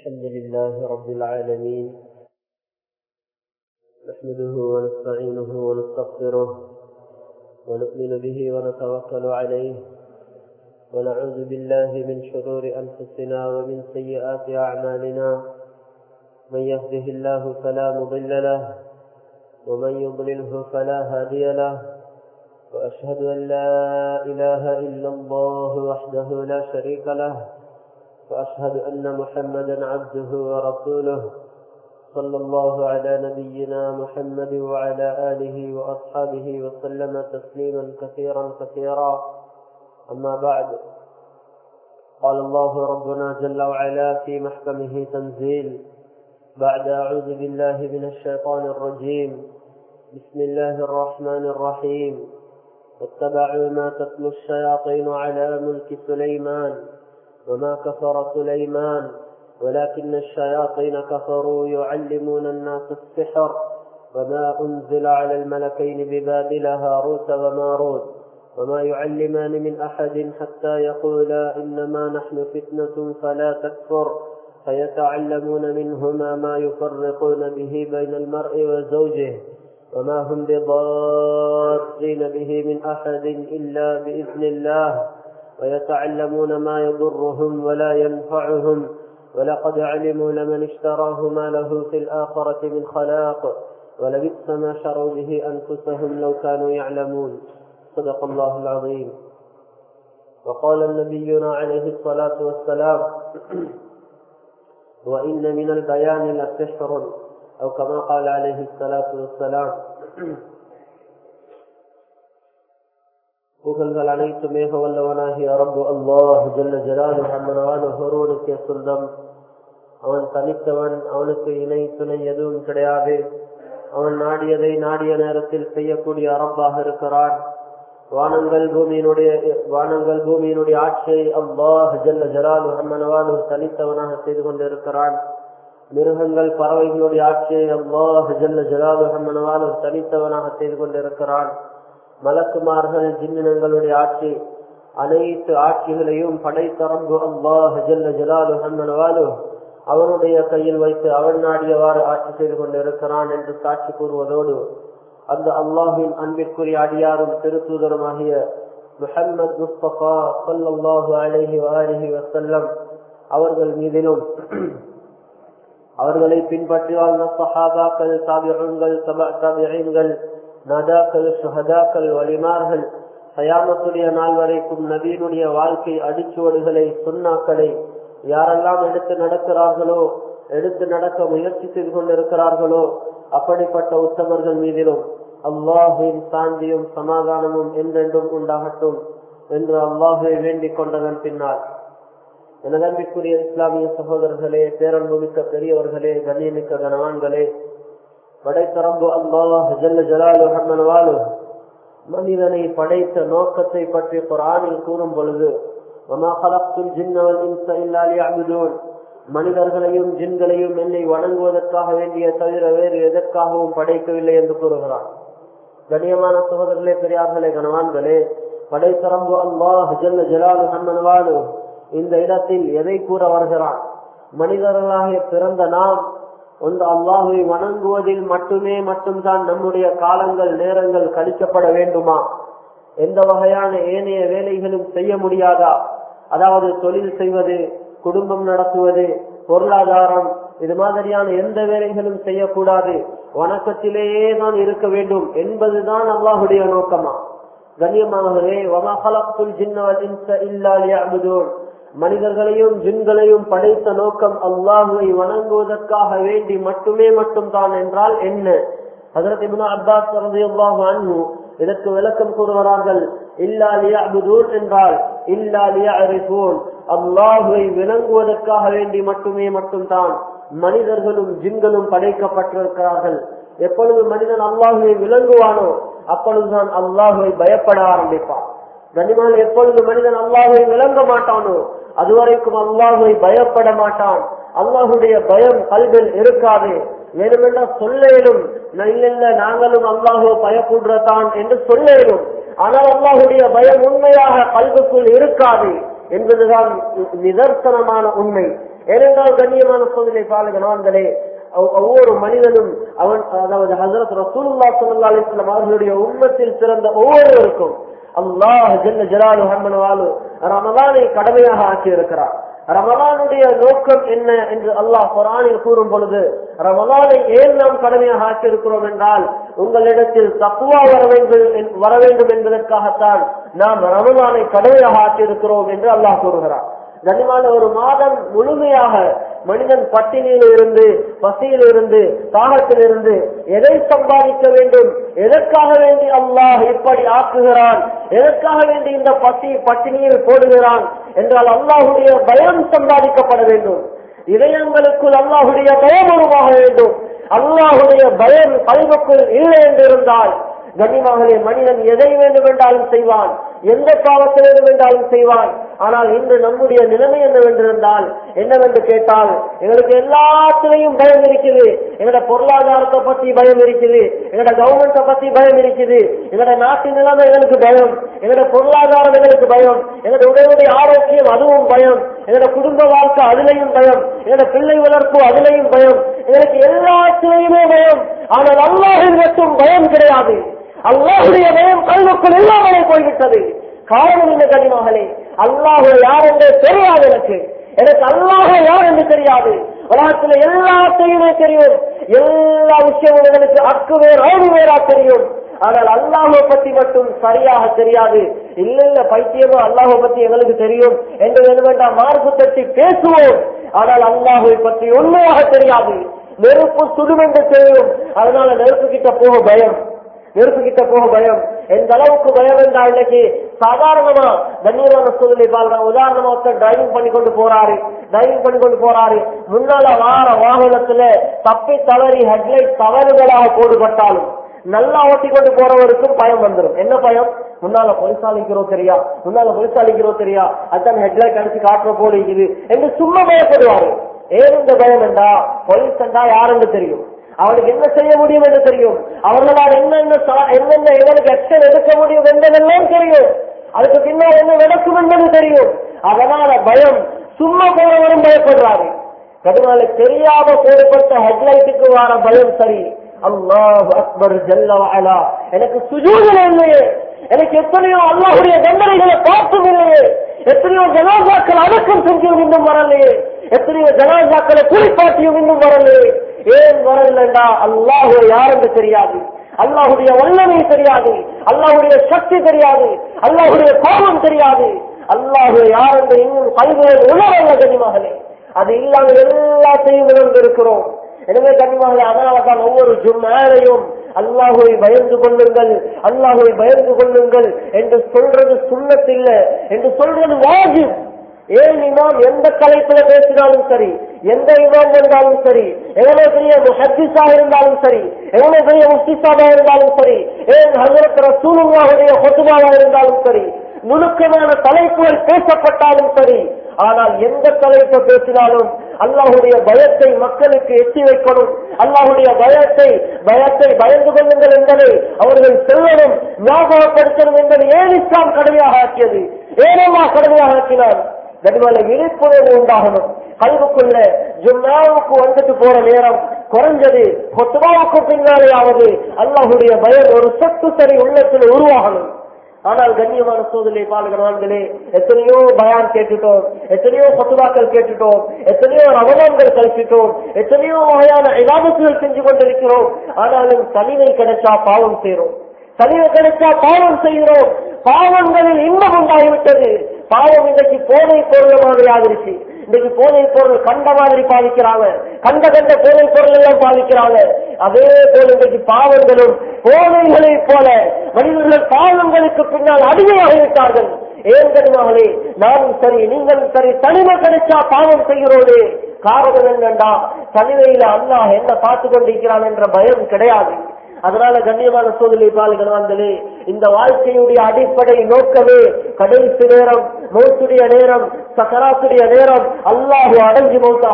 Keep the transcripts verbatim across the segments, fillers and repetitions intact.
الحمد لله رب العالمين، نحمده ونستعينه ونستغفره ونؤمن به ونتوكل عليه، ونعوذ بالله من شرور أنفسنا ومن سيئات أعمالنا. من يهده الله فلا مضل له ومن يضلله فلا هادي له، وأشهد أن لا إله إلا الله وحده لا شريك له، وأشهد أن محمدا عبده ورسوله. صلى الله على نبينا محمد وعلى آله وأصحابه وسلم تسليما كثيرا كثيرا. أما بعد، قال الله ربنا جل وعلا في محكمه تنزيل بعد أعوذ بالله من الشيطان الرجيم. بسم الله الرحمن الرحيم. واتبعوا ما تتلو الشياطين على ملك سليمان وما كفر سليمان ولكن الشياطين كفروا يعلمون الناس السحر وما أنزل على الملكين ببابل هاروت وماروت وما يعلمان من أحد حتى يقولا إنما نحن فتنة فلا تكفر فيتعلمون منهما ما يفرقون به بين المرء وزوجه وما هم بضارين به من أحد إلا بإذن الله ويتعلمون ما يضرهم ولا ينفعهم ولقد علموا لمن اشتراه ما له في الآخرة من خلاق ولبئس ما شروا به أنفسهم لو كانوا يعلمون. صدق الله العظيم. وقال نبينا عليه الصلاة والسلام: وإن من البيان لسحر، أو كما قال عليه الصلاة والسلام. புகழ்கள் அனைத்து மேக வல்லவனாகிய ரப்பு அல்லாஹ் ஜல்ல ஜலாலுஹு அம்மனவான ஒருவனுக்கே சொந்தம். அவன் தனித்தவன், அவனுக்கு இணை துணை எதுவும் கிடையாது. அவன் நாடியதை நாடிய நேரத்தில் செய்யக்கூடிய ரப்பாக இருக்கிறான். வானங்கள் பூமியினுடைய வானங்கள் பூமியினுடைய ஆட்சியை அல்லாஹ் ஜல்ல ஜலாலுஹு அம்மனவான தனித்தவனாக செய்து கொண்டிருக்கிறான். மிருகங்கள் பறவைகளுடைய ஆட்சியை அல்லாஹ் ஜல்ல ஜலாலுஹு அம்மனவான தனித்தவனாக செய்து கொண்டிருக்கிறான். மலக்குமார்கள் ஜின்னினங்களுடைய ஆட்சி, அனைத்து ஆட்சிகளையும் படைத்த ரப்பு அல்லாஹ் ஜல்ல ஜலாலுஹு அம்மனவாலு அவனுடைய கையில் வைத்து அவன் நாடியவாறு ஆட்சி செய்து கொண்டிருக்கிறான் என்று சாட்சி கூறுவதோடு, அந்த அல்லாஹின் அன்பிற்குரிய அடியாரும் திருத்தூதருமாகிய முஹம்மது முஸ்தபா ஸல்லல்லாஹு அலைஹி வஆலிஹி வஸல்லம் அவர்கள் மீதிலும் அவர்களை பின்பற்றி வாழ்ந்த ஸஹாபாக்கள், தாபிஊன்கள், தபஅ தாபிஈன்கள், நாதாக்கள், ஷுஹதாக்கள், வலிமார்கள், கயாமத்துடைய நாள் வரைக்கும் நபியினுடைய வாழ்க்கை அடிச்சுவடுகளை, சுன்னாக்களை யாரெல்லாம் எடுத்து நடக்கிறார்களோ, எடுத்து நடக்க முயற்சி செய்து கொண்டிருக்கிறார்களோ, அப்படிப்பட்ட உத்தமர்கள் மீதிலும் அல்லாஹுவின் சாந்தியும் சமாதானமும் என்றென்றும் உண்டாகட்டும் என்று அல்லாஹுவை வேண்டிக் கொண்டதன் பின்னால், எனதன்பிற்குரிய இஸ்லாமிய சகோதரர்களே, பேரன்புமிக்க பெரியவர்களே, கண்ணியமிக்க கனவான்களே, படைத்த ரப்பு அல்லாஹ் ஜல்ல ஜலாலுஹு அம்மனவாலு மனிதனை படைத்த நோக்கத்தை பற்றி குர்ஆனில் கூறும் பொழுது, வமா கலக்துல் ஜின்ன வல் இன்ஸ இல்லா லியஅ்புதூன், மனிதர்களையும் ஜின்களையும் என்னை வணங்குவதற்காக வேண்டிய தவிர வேறு எதற்காகவும் படைக்கவில்லை என்று கூறுகிறான். கண்ணியமான சகோதரர்களே, பெரியார்களே, கனவான்களே, படைத்த ரப்பு அல்லாஹ் ஜல்ல ஜலாலுஹு அம்மனவாலு இந்த இடத்தில் எதை கூற வருகிறான்? மனிதர்களாக பிறந்த நாம் ஒன்று அல்லாஹுவை வணங்குவதில் மட்டுமே மட்டும்தான் நம்முடைய காலங்கள், நேரங்கள் கழிக்கப்பட வேண்டுமா? எந்த வகையான ஏனைய வேலைகளும் செய்ய முடியாதா? அதாவது தொழில் செய்வது, குடும்பம் நடத்துவது, பொருளாதாரம், இது மாதிரியான எந்த வேலைகளும் செய்யக்கூடாது, வணக்கத்திலேயே தான் இருக்க வேண்டும் என்பதுதான் அல்லாஹுடைய நோக்கமா? கண்ணியமானவர்களே, வமா கலக்துல் ஜின்ன வல் இன்ஸ இல்லா லியஅ்புதூன், மனிதர்களையும் ஜின்களையும் படைத்த நோக்கம் அல்லாஹுவை வணங்குவதற்காக வேண்டி மட்டுமே மட்டும் தான் என்றால் என்ன? ஹஜ்ரத் இப்னு அப்பாஸ் ரலியல்லாஹு அன்ஹு இதற்கு விளக்கம் கூறுகிறார்கள். இல்லா லியஅ்புதூன் என்றால் இல்லா லியஅரிஃபூன், அல்லாஹுவை விளங்குவதற்காக வேண்டி மட்டுமே மட்டும் தான் மனிதர்களும் ஜின்களும் படைக்கப்பட்டிருக்கிறார்கள். எப்பொழுது மனிதன் அல்லாஹுவை விளங்குவானோ அப்பொழுதுதான் அல்லாஹுவை பயப்பட ஆரம்பிப்பான். கனிமான் எப்பொழுது மனிதன் அல்லாஹுவை விளங்க மாட்டானோ அதுவரைக்கும் அல்லாஹுவை பயப்பட மாட்டான். அல்லாஹுடைய பயம் கல்வியில் இருக்காது. வேணுமென்றால் சொல்லேனும், இல்ல நாங்களும் அல்லாஹுவை பயப்படுறதான் என்று சொல்லேனும், ஆனால் அல்லாஹுடைய பயம் உண்மையாக கல்விக்குள் இருக்காது என்பதுதான் நிதர்சனமான உண்மை. ஏனென்றால் கண்ணியமான சோதனை பாலகனான்களே, ஒவ்வொரு மனிதனும் அவன், அதாவது ஹஸரத் ரசூலுல்லாஹி ஸல்லல்லாஹு அலைஹி வஸல்லம் அவர்களுடைய உம்மத்தில் பிறந்த ஒவ்வொருவருக்கும் அல்லாஹ் ஜல்ல ஜலாலுஹு அம்மனவாலு ரமலானை கடமையாக ஆக்கி இருக்கிறார். ரமலானுடைய நோக்கம் என்ன என்று அல்லாஹ் குர்ஆனில் கூறும் பொழுது, ரமலானை ஏன் நாம் கடமையாக ஆக்கி இருக்கிறோம் என்றால், உங்களிடத்தில் தக்வா வர வேண்டும் வர வேண்டும் என்பதற்காகத்தான் நாம் ரமலானை கடமையாக ஆக்கி இருக்கிறோம் என்று அல்லாஹ் கூறுகிறார். கண்ணியமான ஒரு மாதம் முழுமையாக மனிதன் பட்டினியில் இருந்து, பசியில் இருந்து, தாகத்தில் இருந்து எதை சம்பாதிக்க வேண்டும், எதற்காக வேண்டி அல்லாஹ் இப்படி ஆக்குகிறான், எதற்காக வேண்டி இந்த பசி பட்டினியில் போடுகிறான் என்றால் அல்லாஹுடைய பயம் சம்பாதிக்கப்பட வேண்டும். இதயங்களுக்குள் அல்லாஹுடைய பயம் உருவாக வேண்டும். அல்லாஹுடைய பயம் கல்வுக்குள் இல்லை என்றிருந்தால் கண்ணியமாகவே மனிதன் எதை வேண்டும் என்றாலும் செய்வான், எந்த பாவத்தில் வேண்டும் என்றாலும் செய்வான். ஆனால் இன்று நம்முடைய நிலைமை என்னவென்றிருந்தால், என்னவென்று கேட்டால், எங்களுக்கு எல்லாத்திலையும் பயம் இருக்குது. எங்களோட பொருளாதாரத்தை பத்தி பயம் இருக்குது, எங்களோட கவர்மெண்ட்டை பத்தி பயம் இருக்குது, எங்களோட நாட்டின் நிலைமை எங்களுக்கு பயம், எங்களோட பொருளாதாரம் எங்களுக்கு பயம், எங்களோட உடலுடைய ஆரோக்கியம் அதுவும் பயம், எங்களோட குடும்ப வாழ்க்கை அதுலையும் பயம், எங்களோட பிள்ளை வளர்ப்பு அதுலையும் பயம், எங்களுக்கு எல்லாத்திலையுமே பயம். ஆனால் அல்லாஹ்வின் மட்டும் பயம் கிடையாது. அல்லாஹுடைய பயம் கல்வுக்குள் இல்லாமலே போய்விட்டது. காரணம் என்ன கண்ணியமானவர்களே, அல்லாஹ் யார் என்று தெரியாது. எனக்கு எனக்கு அல்லாஹ் யார் என்று தெரியாது. உலகத்தில் எல்லாத்தையுமே தெரியும், எல்லா விஷயமும் எனக்கு அக்கு வேறு அழகு வேறா தெரியும். ஆனால் அல்லாஹை பத்தி மட்டும் சரியாக தெரியாது. இல்ல இல்ல பைத்தியமோ அல்லாஹை பத்தி எங்களுக்கு தெரியும் என்று வேண்டாம் மார்பு தட்டி பேசுவோம். ஆனால் அல்லாஹை பற்றி உண்மையாக தெரியாது. நெருப்பு சுடுமென்று தெரியும், அதனால நெருப்பு கிட்ட போக பயம், நெருப்பு கிட்ட போக பயம். எந்த அளவுக்கு பயம் என்றால், இன்னைக்கு சாதாரணமா கண்ணியமான சூழ்நிலை பாருங்க. உதாரணமா ஒருத்தர் டிரைவிங் பண்ணி கொண்டு போறாரு, டிரைவிங் பண்ணி கொண்டு போறாரு, முன்னால வார வாகனத்துல தப்பி தவறி ஹெட்லைட் தவறுகளாக போடுபட்டாலும் நல்லா ஓட்டி கொண்டு போறவருக்கும் பயம் வந்துடும். என்ன பயம்? முன்னால பொலிசாலிக்கிறோ தெரியா, முன்னால பொலிசாலிக்கிறோ தெரியா, அதான் ஹெட்லைட் அடிச்சு காட்டுற போடுகிறது என்று சும்மா பயப்படுவாரு. ஏன் இந்த பயம் என்றா, போலீஸ் என்றா யாருன்னு தெரியும், அவனுக்கு என்ன செய்ய முடியும் என்று தெரியும், அவர்களால் என்னென்ன என்னென்ன எங்களுக்கு ஆக்ஷன் எடுக்க முடியும் என்பதெல்லாம் தெரியும், அதுக்கு பின்னால் என்ன நடக்கும் என்பது தெரியும். அதனால பயம், சும்மா போறவரும் பயப்படுறாரு. அதனால தெரியாம போடப்பட்ட ஹெட்லைட்டுக்கு வர பயம் சரி. அல்லாஹ் அக்பர் ஜல்ல வஅலா, எனக்கு சுஜூதுல இல்லையே, எனக்கு எத்தனையோ அல்லாஹ்வுடைய தண்டனைகளை பார்த்தும் இல்லையே, எத்தனையோ ஜனாசாக்கள் அடக்கம் செஞ்சும் இன்னும் வரலையே, எத்தனையோ ஜனாசாக்களை குளிப்பாட்டியும் இன்னும் வரலையே. ஏன் வரலண்டா, அல்லாஹ் யாருன்னு தெரியாது, அல்லாஹுடைய வல்லமை தெரியாது, அல்லாஹுடைய சக்தி தெரியாது, அல்லாஹுடைய கோபம் தெரியாது, அல்லாஹ் யாருன்னு இன்னும் கல்வியில் உணரல்ல கனிமகளே. அது இல்லாமல் எல்லாத்தையும் இழந்து இருக்கிறோம். எனவே கனிமகளே, அதனால்தான் ஒவ்வொரு ஜும்ஆவையும் அல்லாஹுவை பயந்து கொள்ளுங்கள், அல்லாஹுவை பயந்து கொள்ளுங்கள் என்று சொல்றது சுன்னத் இல்ல, என்று சொல்றது வாஜிப். ஏன் இமாம் எந்த தலைப்புல பேசினாலும் சரி, எந்த இமாம் வந்தாலும் சரி, எவ்வளவு பெரிய முஹத்திஸா இருந்தாலும் சரி, எவ்வளவு பெரிய முஃப்திஸாவா இருந்தாலும் சரி, ஏன் ஹஜ்ரத் ரசூலுல்லாஹுடைய ஹுத்பாவா இருந்தாலும் சரி, நுணுக்கமான தலைப்புகள் பேசப்பட்டாலும் சரி, ஆனால் எந்த தலைப்பை பேசினாலும் அல்லாஹுடைய பயத்தை மக்களுக்கு எட்டி வைக்கணும். அல்லாஹுடைய பயத்தை பயத்தை பயந்து கொள்ளுங்கள் என்பதை அவர்கள் சொல்லணும், ஞாபகப்படுத்தணும் என்பதை ஏன் இஸ்லாம் கடமையாக ஆக்கியது, ஏனெல்லா கடமையாக ஆக்கினார். கனிமலை விழிப்புணர்வு உண்டாகணும். கல்வுக்குள்ள ஜும்ஆவுக்கு வந்துட்டு போற நேரம் குறைஞ்சது ஹுத்பாவுக்கு பின்னாலேயாவது அல்லாஹுடைய பயம் ஒரு சொத்து சரி உள்ளத்தில் உருவாகணும். ஆனால் கண்ணியமான சோதனை பாலுகிறான்களே, எத்தனையோ பயான் கேட்டுட்டோம், எத்தனையோ ஹுத்பாக்கள் கேட்டுட்டோம், எத்தனையோ ரமலான்கள் கழிச்சிட்டோம், எத்தனையோ வகையான இபாதத்துகள் செஞ்சு கொண்டிருக்கிறோம். ஆனாலும் தனிமை கிடைச்சா பாவம் செய்யறோம், தனிமை கிடைச்சா பாவம் செய்கிறோம். பாவங்களில் இன்பம் உண்டாகிவிட்டது. பாவம் இன்றைக்கு போதை பொருள் மாதிரி ஆகிருச்சு. இன்னைக்கு போதை பொருள் கண்ட மாதிரி பாதிக்கிறாங்க, கண்ட கண்ட போதை பொருள் எல்லாம் பாதிக்கிறாங்க. அதே போல இன்றைக்கு பாவங்களும் போதைகளை போல மனிதர்கள் பாவங்களுக்கு பின்னால் அடிமையாகிவிட்டார்கள். ஏன் கனிமகளே, நானும் சரி நீங்களும் சரி தனிமை கிடைச்சா பாவம் செய்கிறோடு. காரணம் என்னண்டா, தனிமையில அல்லாஹ் என்ன பார்த்து கொண்டிருக்கிறான் என்ற பயம் கிடையாது. அதனால கண்ணியமான சோதனை பாலுகளே, இந்த வாழ்க்கையுடைய அடிப்படை நோக்கமே கடைசி நேரம், மௌத்துடைய நேரம், சக்கராத்துடைய நேரம் அல்லாஹ் அடைஞ்சு மௌத்தாகணும்.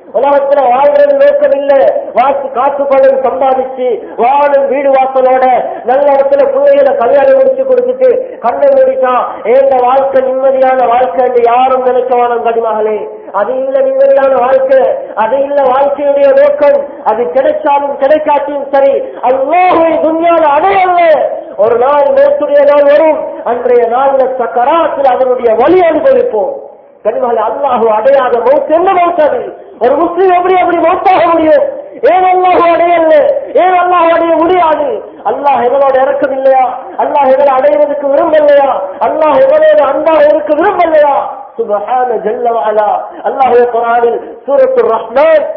உலகத்துல வாழ்றது நோக்கம் இல்ல. வாக்கு காசு பணம் சம்பாதிச்சு வாழும் வீடு வாசலோட நல்ல இடத்துல பிள்ளைகளை கல்யாணம் முடிச்சு கொடுத்துட்டு கண்ணை முடிச்சா ஏந்த வாழ்க்கை நிம்மதியான வாழ்க்கை என்று யாரும் நினைக்கவான கடிமகளே. அது இல்ல நிம்மதியான வாழ்க்கை, அது இல்ல வாழ்க்கையுடைய நோக்கம். அது கிடைச்சாலும் கிடைக்காட்டியும் சரி, அல்லாஹ்வை துன்யால அடையல்ல. ஒரு நாள் மௌத்துடைய நாள் வரும், அன்றைய நாள்ல சக்கராத்தில் அதனுடைய வலி அனுபவிப்போம். கனிமகளை அல்லாஹ் அடையாத மௌத் என்ன மௌத்தாது? ஒரு முஸ்லிம் எப்படி எப்படி மௌத்தாக முடியும்? ஏன் அல்லாஹ் அடையல்ல? ஏன் அல்லாஹ் அடைய முடியாது? அல்லாஹ் எங்களோட இறக்கம் இல்லையா? அல்லாஹ் எங்களை அடைவதற்கு விரும்பலையா? அல்லாஹ் எங்களோட அன்பாக இருக்க விரும்பலையா? சுப்ஹான ஜல்ல வ அலா. அல்லாஹ் குர்ஆனில் சூரத்துர் ரஹ்மான்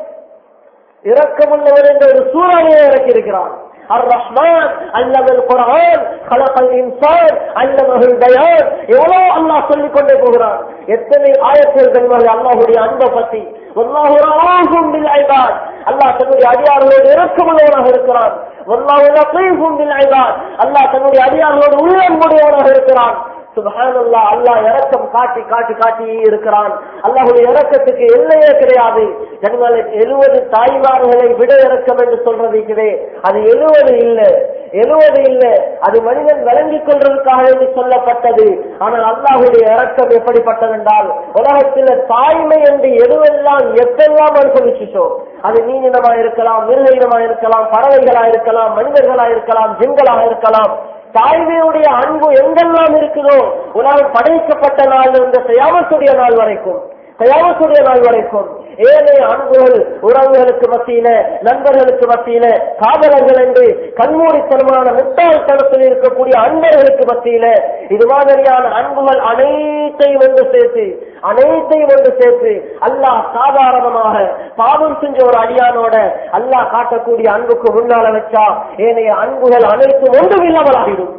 இரக்கமுள்ளவர் என்ற ஒரு சூறாவையை இறக்கி இருக்கிறான். الرحمن علم القرآن خلق الإنسان علمه البيان. எவ்வளவு அல்லாஹ் சொல்லிக் கொண்டே போகிறான். எத்தனை ஆயத்துகள் தெரியுமா அல்லாஹ்வுடைய அன்பை பற்றி? வல்லாஹு ரஹூஃபும் பில் இபாத். அல்லாஹ் தன்னுடைய அடியார்களோடு இரக்கமுள்ளவனாக இருக்கிறான். வல்லாஹு லத்தீஃபும் பில் இபாத். அல்லாஹ் தன்னுடைய அடியார்களோடு உள்ளன்புடையவனாக இருக்கிறான். சுப்ஹானல்லாஹ். அல்லாஹ் இரக்கம் காட்டி காட்டி காட்டி இருக்கிறான். அல்லாஹ்வுடைய இரக்கத்துக்கு எல்லையே கிடையாது. ஜனங்களே, எழுபது தாய்மார்களை விட இரக்கம் என்று சொல்றதுக்கு அது எழுபது இல்ல, எழுபது இல்ல. அது மனிதன் விளங்கிக் கொள்றதுக்காக என்று சொல்லப்பட்டது. ஆனால் அல்லாஹ்வுடைய இரக்கம் எப்படிப்பட்டது என்றால், உலகத்தில் தாய்மை என்று எதுவெல்லாம் எப்பெல்லாம் அனுபவிச்சுச்சோ, அது மீனினமா இருக்கலாம், மிருக இனமா இருக்கலாம், பறவைகளா இருக்கலாம், மனிதர்களா இருக்கலாம், ஜின்களாக இருக்கலாம். தாய்மையுடைய அன்பு எங்கெல்லாம் இருக்குதோ, உலகம் படைக்கப்பட்ட நாள் இந்த கியாமத்துடைய நாள் வரைக்கும், கியாமத்துடைய நாள் வரைக்கும் ஏனைய அன்புகள் உறவுகளுக்கு மத்தியில, நண்பர்களுக்கு மத்தியில, காதலர்கள் என்று கண்மூடித்தனமான முட்டாள்தனத்தில் இருக்கக்கூடிய அன்பர்களுக்கு மத்தியில இது மாதிரியான அன்புகள் அனைத்தையும் ஒன்று சேர்த்து அனைத்தையும் ஒன்று சேர்த்து அல்லாஹ் சாதாரணமாக பாவம் செஞ்ச ஒரு அடியானோட அல்லாஹ் காட்டக்கூடிய அன்புக்கு முன்னால வச்சா ஏனைய அன்புகள் அனைத்தும் ஒன்றும் இல்லாமலாகிடும்.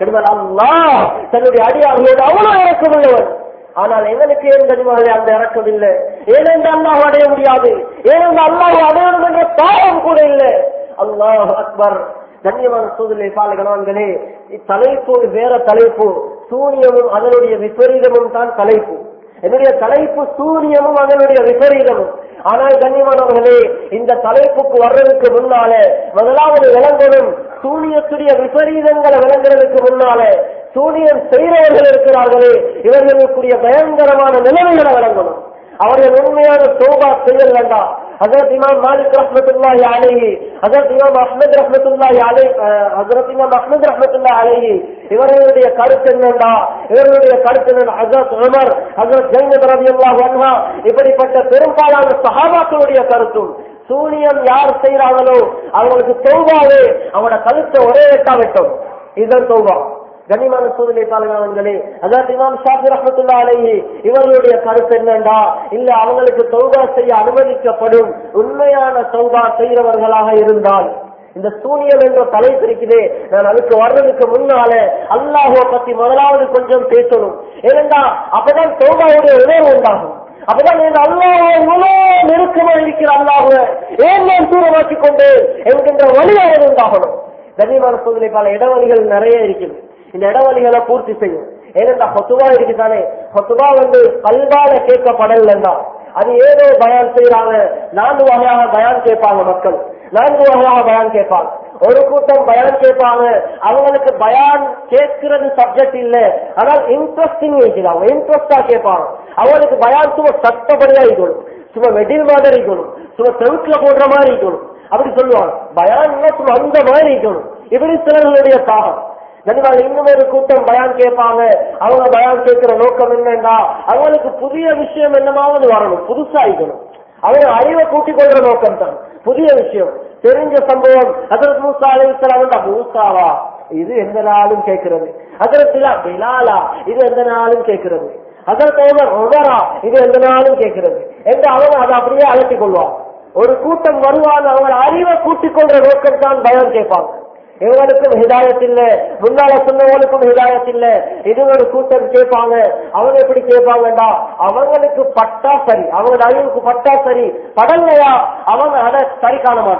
அல்லாஹ் தன்னுடைய அடியார்களோடு அவ்வளவு இறக்கம் உள்ளவர். ஆனால் எங்களுக்கு ஏன் கனிமகளே அந்த இறக்கம் இல்லை? ஏனென்று அல்லாஹ் அடைய முடியாது, ஏனென்று அல்லாஹ் அடையணும் என்ற பாவம் கூட இல்லை. அல்லாஹ் அக்பர். கண்ணியமான சூழ்நிலை பாலகனே, இத்தலைப்போடு வேற தலைப்பு, சூரியமும் அதனுடைய விபரீதமும் தான் தலைப்பு. என்னுடைய தலைப்பு சூரியமும் அதனுடைய விபரீதமும். ஆனால் கண்ணியமானவர்களே, இந்த தலைப்புக்கு வர்றதுக்கு முன்னால முதலாவது விளங்கணும், சூரியத்துடைய விபரீதங்களை விளங்குறதுக்கு முன்னால சூரியன் செய்கிறவர்கள் இருக்கிறார்களே, இவர்களுக்குரிய பயங்கரமான நிலைமைகளை விளங்கணும். அவர்கள் உண்மையான தௌபா செய்ய வேண்டாம். ஹஜரத் இமாம் மாலிக் ரஹ்மத்துல்லாஹி அலைஹி, ஹஜரத் இமாம் அஹ்மத் ரஹ்மத்துல்லாஹி அலைஹி, ஹஜரத் இமாம் அஹ்மத் ரஹ்மத்துல்லாஹி அலைஹி இவர்களுடைய கருத்து என்னண்டா, இவர்களுடைய கருத்து என்ன? ஹஜரத் உமர், ஹஜரத் ஜைனப் ரலியல்லாஹு அன்ஹா இப்படிப்பட்ட பெரும்பாலான சஹாபாக்களுடைய கருத்தும், சூனியம் யார் செய்யறாங்களோ அவங்களுக்கு தௌபாவே அவங்களோட கருத்தை ஒரே வெட்டா வெட்டும். இதுதான் தௌபா. கண்ணியமான சூழ்நிலை பாலகானங்களே, அதாவது இமாம் ஷாஃபி ரஹ்மத்துல்லாஹி அலைஹி இவர்களுடைய கருத்து என்னண்டா, இல்ல அவங்களுக்கு தௌபா செய்ய அனுமதிக்கப்படும் உண்மையான தௌபா செய்கிறவர்களாக இருந்தால். இந்த சூனியம் என்ற தலைப்பு இருக்குதே, நான் அதுக்கு வர்றதுக்கு முன்னால அல்லாஹ்வை பத்தி முதலாவது கொஞ்சம் பேசணும். ஏனென்றா அப்பதான் தௌபாவுடைய உணர்வு உண்டாகும். அப்பதான் அல்லாஹ்வை இவ்வளவு நெருக்கமா இருக்கிற அல்லாஹ்வை ஏன் நான் தூரமாக்கிக் கொண்டு என்கின்ற வழியாக உண்டாகணும். கண்ணியமான சூழ்நிலை பல இடவழிகள் நிறைய இருக்குது. இந்த இடவழிகளை பூர்த்தி செய்யும். ஏனென்றா ஹொத்துவா இருக்குதானே, ஹொத்துவா வந்து கல்வால கேட்கப்படலா, அது ஏதோ பயான் செய்யறாங்க. நான்கு வகையாக பயான் கேட்பாங்க மக்கள், நான்கு வகையாக பயான் கேட்பாங்க. ஒரு கூட்டம் பயான் கேட்பாங்க, அவங்களுக்கு பயான் கேட்கிறது சப்ஜெக்ட் இல்ல, ஆனால் இன்ட்ரெஸ்டிங் வைக்கிறாங்க, இன்ட்ரெஸ்டா கேட்பாங்க. அவங்களுக்கு பயான் சும்மா சட்டப்படியா இருக்கணும், சும்மா மெடில் மாதிரி இருக்கணும், சும்மா செவுட்ல போடுற மாதிரி இருக்கணும், அப்படி சொல்லுவாங்க. பயான் சும்மா அந்த மாதிரி இருக்கணும். இப்படி சிலர்களுடைய தாகம். கண்டிப்பாக இன்னும் ஒரு கூட்டம் பயான் கேட்பாங்க. அவங்க பயான் கேட்கிற நோக்கம் என்னன்னா, அவங்களுக்கு புதிய விஷயம் என்னமாவது வரணும், புதுசா இருக்கணும். அவங்க அறிவை கூட்டிக் கொள்ற நோக்கம் தான். புதிய விஷயம், தெரிஞ்ச சம்பவம். ஹஜ்ரத் மூசா அலைஹிஸ்ஸலாம், மூசாவா இது எந்த நாளும் கேட்கிறது, ஹஜ்ரத் பிலாலா இது எந்த நாளும் கேட்கிறது, ஹஜ்ரத் உமர் உமரா இது எந்த நாளும் கேட்கிறது என்று அவங்க அதை அப்படியே அழைத்துக் கொள்வாங்க. ஒரு கூட்டம் வருவாங்க, அவங்க அறிவை கூட்டிக் கொள்ற நோக்கம் தான் பயான் கேட்பாங்க. இவங்களுக்கும் ஹிதாயத் இல்ல, முன்னால சொன்னவங்களுக்கும் ஹிதாயத் இல்ல. இது ஒரு கூட்டம் கேட்பாங்க. அவங்க எப்படி கேட்பாங்கடா, அவங்களுக்கு பட்டா சரி, அவங்க அறிவுக்கு பட்டா சரி, படலையா அவங்க அதை சரி காண மாட்டாங்க.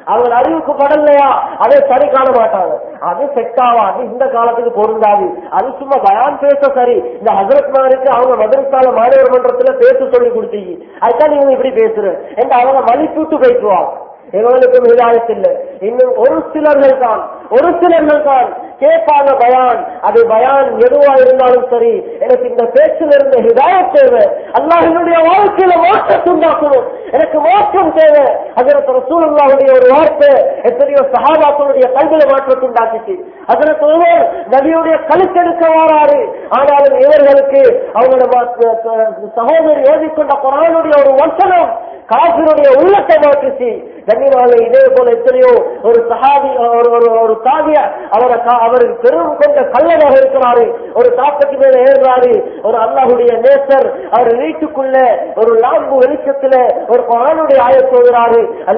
அவங்க அறிவுக்கு படலையா அதை சரி காண மாட்டாங்க. அது செட் ஆகாது, இந்த காலத்துக்கு பொருந்தாது, அது சும்மா பயான் பேச சரி. இந்த ஹசரத் மாருக்கு அவங்க மதரசால மாணவர் மன்றத்துல பேச சொல்லி கொடுத்தீங்க, அதுதான் நீங்க இப்படி பேசுற என்று அவங்க மதிப்பிட்டு பேசுவாங்க. எவனுக்கும் ஹிதாயத் இல்லை. இன்னும் ஒரு சிலர்கள் தான் ஒரு சிலர்கள் தான் கேட்பாங்க பயான். அது பயான் எதுவா இருந்தாலும் சரி, எனக்கு இந்த பேச்சில் இருந்த ஹிதாயத் தேவை, அல்லாஹ் என்னுடைய வாழ்க்கையில மாற்றத்தை உண்டாக்கணும், எனக்கு மாற்றம் தேவை. ஹஜ்ரத் ரசூலுல்லாஹுடைய ஒரு வார்த்தை எத்தனையோ சஹாபாக்களுடைய கல்வியில மாற்றத்தை உண்டாக்கிச்சு. ஹஜ்ரத் உமர் நபியுடைய கழுத்தெடுக்க வாராரு, ஆனாலும் இவர்களுக்கு அவங்களோட சகோதரி எழுதிக்கொண்ட குர்ஆனுடைய ஒரு வசனம் காஃபிருடைய உள்ளத்தை மாற்றுச்சு. கண்ணியமாக இதே போல எத்தனையோ ஒரு சஹாபி ஒரு தாவிய அவரை அவர் பெரும் கொண்ட கல்லனாக இருக்கிறாரு, ஒரு தாக்கத்து மேல ஏறுறாரு. ஒரு அல்லாஹுடைய நேசர் அவர் வீட்டுக்குள்ள ஒரு லாம்பு வெளிச்சத்துல ஒரு குர்ஆனுடைய ஆயத் ஓதுறாரு.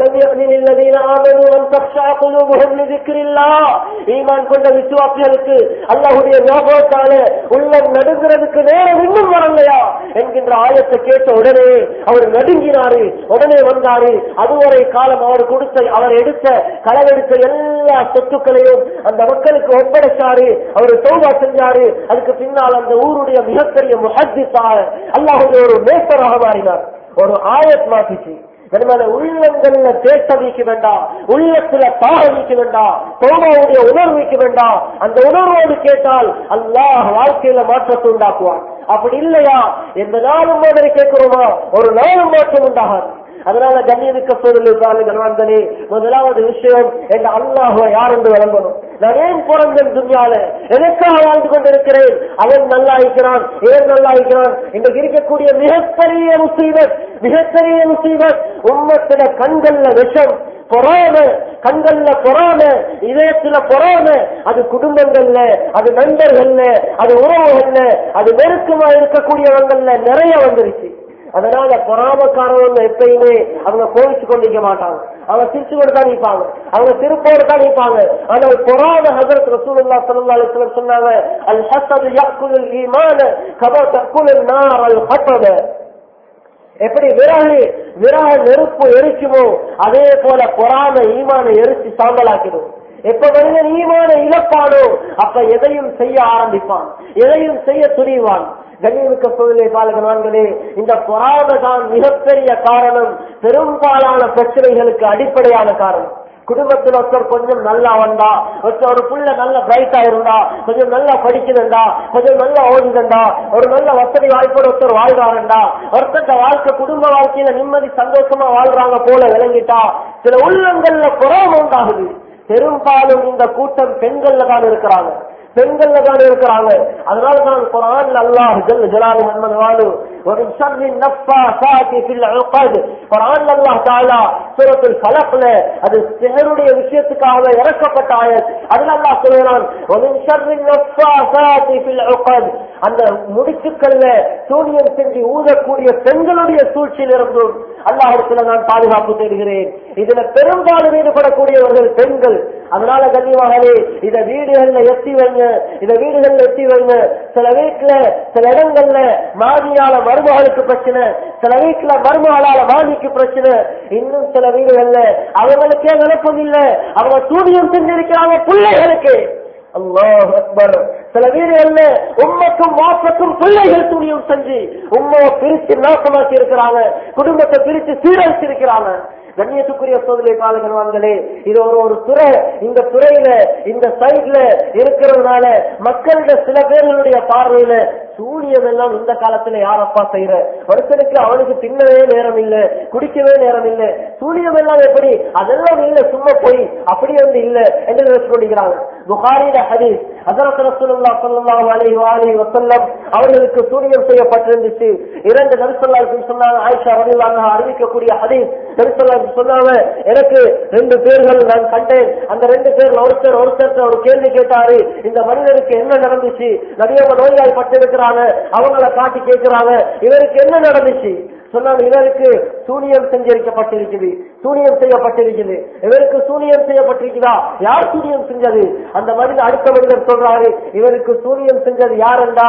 ஈமான் கொண்ட விசுவாசிகளுக்கு அல்லாஹுடைய ஞாபகத்தால உள்ளம் நடுங்கிறதுக்கு நேரம் இன்னும் வரலையா என்கின்ற ஆயத்தை கேட்ட உடனே அவர் நடுங்கினாரு, உடனே வந்தாரு. அதுவரை காலம் அவர் கொடுத்த அவர் எடுத்த களவெடுத்த எல்லா சொத்துக்களையும் அந்த மக்களுக்கு ஒப்படைச்சாரு. அவர் தௌபா செஞ்சாரு. அதுக்கு பின்னால் அந்த ஊருடைய மிகப்பெரிய முஹத்திஸாக அல்லாஹ்வுடைய ஒரு நேசராக மாறினார். ஒரு ஆயத் மாத்திச்சு. உள்ளங்கள்ல தேட்ட வைக்க வேண்டாம், உள்ளத்துல தாக வைக்க வேண்டாம், தௌபாவுடைய உணர்வு வைக்க வேண்டாம். அந்த உணர்வோடு கேட்டால் அல்லாஹ் வாழ்க்கையில மாற்றத்தை உண்டாக்குவான். அப்படி இல்லையா எந்த நாளும் மாதிரி கேட்கிறோமா ஒரு நாளும் மாற்றம் உண்டாகாது. அதனால கண்ணியமிக்க சோதனை முதலாவது விஷயம் என் அல்லாஹ் யார் என்று விளங்கணும். நான் ஏன் பிறந்தேன் துன்யால, எனக்காக வாழ்ந்து கொண்டிருக்கிறேன், அவன் நல்லா இருக்கிறான், ஏன் நல்லா இருக்கிறான். இன்றைக்கு இருக்கக்கூடிய மிகப்பெரிய முசீபத் மிகப்பெரிய முசீபத் உம்மத்தில கண்கள்ல விஷம், பொறாம, கண்கள்ல பொறாம, இதயத்துல பொறாம. அது குடும்பங்கள்ல, அது நண்பர்கள்ல, அது உறவுகள்ல, அது நெருக்கமா இருக்கக்கூடியவங்கள்ல நிறைய வந்துருச்சு. அதனால பொறாமக்காரவங்க எப்பயுமே அவங்க கோவிச்சு கொண்டிருக்க மாட்டாங்க, அவங்க சிரிச்சு கொண்டு தான் நிற்பாங்க, அவங்க திருப்போடு தான் நிற்பாங்க. ஆனால் பொறாம ஹஜ்ரத் ரசூலுல்லாஹி ஸல்லல்லாஹு அலைஹி வஸல்லம் சொன்னாங்க, அல் ஹஸது யஅகுலுல் ஈமான கமா தஅகுலுன் நார் அல் ஹதப. எப்படி விறகு விறகு நெருப்பு எரிக்குமோ அதே போல பொறாம ஈமான எரிச்சு சாம்பலாக்கிடும். எப்ப மனிதன் ஈமான இழப்பானோ அப்ப எதையும் செய்ய ஆரம்பிப்பான், எதையும் செய்ய துணிவான். கண்ணியமிக்க சோதனை பாலகனான்களே, இந்த பொறாமை தான் மிகப்பெரிய காரணம், பெரும்பாலான பிரச்சனைகளுக்கு அடிப்படையான காரணம். குடும்பத்தில் ஒருத்தர் கொஞ்சம் நல்லா வந்தா, ஒருத்தர் ஒரு புள்ள நல்ல பிரைட்டா இருந்தா, கொஞ்சம் நல்லா படிக்குதுண்டா, கொஞ்சம் நல்லா ஓடுதுண்டா, ஒரு நல்ல வசதி வாய்ப்போட ஒருத்தர் வாழ்றாருண்டா, ஒருத்தர் வாழ்க்கை குடும்ப வாழ்க்கையில நிம்மதி சந்தோஷமா வாழ்றாங்க போல விளங்கிட்டா சில உள்ளங்கள்ல பொறாமை உண்டாகுது. பெரும்பாலும் இந்த கூட்டம் பெண்கள்ல தான் இருக்கிறாங்க, பெண்கள்ல தான் இருக்கிறாங்க. அதனாலதான் குர்ஆன்ல அல்லாஹ் ஜல்ல ஜலாலுஹு மன்வாலு ஒரு ஷர்ரின் நஃபாஸாத்தி ஃபில் உகத், குர்ஆன்ல அல்லாஹ் தஆலா சூரத்துல் ஃபலக்ல அது சிஹருடைய விஷயத்துக்காக இறக்கப்பட்ட ஆயத். அதுல அல்லாஹ் சொல்றான் ஒரு ஷர்ரின் நஃபாஸாத்தி ஃபில் உகத், அந்த முடிச்சுக்கல்ல சூனியம் செஞ்சு ஊதக்கூடிய பெண்களுடைய சூழ்ச்சியில் இருந்தும் அல்லாஹ்விடத்தில் நான் பாதுகாப்பு தேடுகிறேன். இதுல பெரும்பாலும் ஈடுபடக்கூடியவர்கள் பெண்கள். அதனால கண்ணியமாகவே இத வீடுகள்ல எத்தி வைங்க, இத வீடுகள்ல எத்தி வைங்க. சில வீட்டுல சில இடங்கள்ல மாமியால மருமகளுக்கு பிரச்சனை, சில வீட்டுல மருமகளால மாமிக்கு பிரச்சனை, இன்னும் சில வீடுகள்ல அவங்களுக்கே நினைப்பதில்லை, அவங்க சூனியம் செஞ்சிருக்கிறாங்க பிள்ளைகளுக்கு. அல்லாஹ் அக்பர். சில வீடுகள்ல உம்மக்கும் வாப்பக்கும் பிள்ளைகள் சூனியம் செஞ்சு உம்மாவை பிரிச்சு நாசமாக்கி இருக்கிறாங்க, குடும்பத்தை பிரிச்சு சீரழிச்சு இருக்கிறாங்க. கண்ணியத்துக்குரிய சோதனை பாலகன்வான்களே, இது ஒரு ஒரு துறை, இந்த துறையில இந்த சைட்ல இருக்கிறதுனால மக்களுடைய சில பேர்களுடைய பார்வையில சூனியம் எல்லாம் இந்த காலத்துல யாரப்பா செய்யற, ஒருத்தனுக்கு அவனுக்கு தின்னவே நேரம் இல்லை, குடிக்கவே நேரம் இல்லை, சூனியம் எல்லாம் எப்படி அதெல்லாம் இல்ல, சும்மா போய் அப்படி வந்து இல்ல என்று சொல்லிக்கிறாங்க. புகாரில ஹதீஸ், ஹஜ்ரத் ரசூலுல்லாஹி ஸல்லல்லாஹு அலைஹி வஸல்லம் அவர்களுக்கு சூனியம் செய்யப்பட்டிருந்துச்சு. இரண்டு நபி ஸல்லல்லாஹு அலைஹி வஸல்லம் சொன்னாங்க, ஆயிஷா ரலியல்லாஹு அன்ஹா அறிவிக்கக்கூடிய ஹதீஸ், நபி ஸல்லல்லாஹு அலைஹி வஸல்லம் சொன்னாங்க, எனக்கு ரெண்டு பேர்கள் நான் கண்டேன், அந்த ரெண்டு பேர் ஒருத்தர் ஒருத்தர் ஒரு கேள்வி கேட்டாரு, இந்த மனிதருக்கு என்ன நடந்துச்சு, நிறைய நோயால் பட்டிருக்கிறாங்க, அவங்கள காட்டி கேட்கிறாங்க, இவருக்கு என்ன நடந்துச்சு சொன்னாங்க, இவருக்கு சூனியம் செஞ்சிருக்கப்பட்டிருக்குது, சூனியம் செய்யப்பட்டிருக்குது, இவருக்கு சூனியம் செய்யப்பட்டிருக்குதா, யார் சூனியம் செஞ்சது? அந்த மனிதன் அடுத்த மனிதர் சொல்றாரு, இவருக்கு சூனியம் செஞ்சது யாருண்டா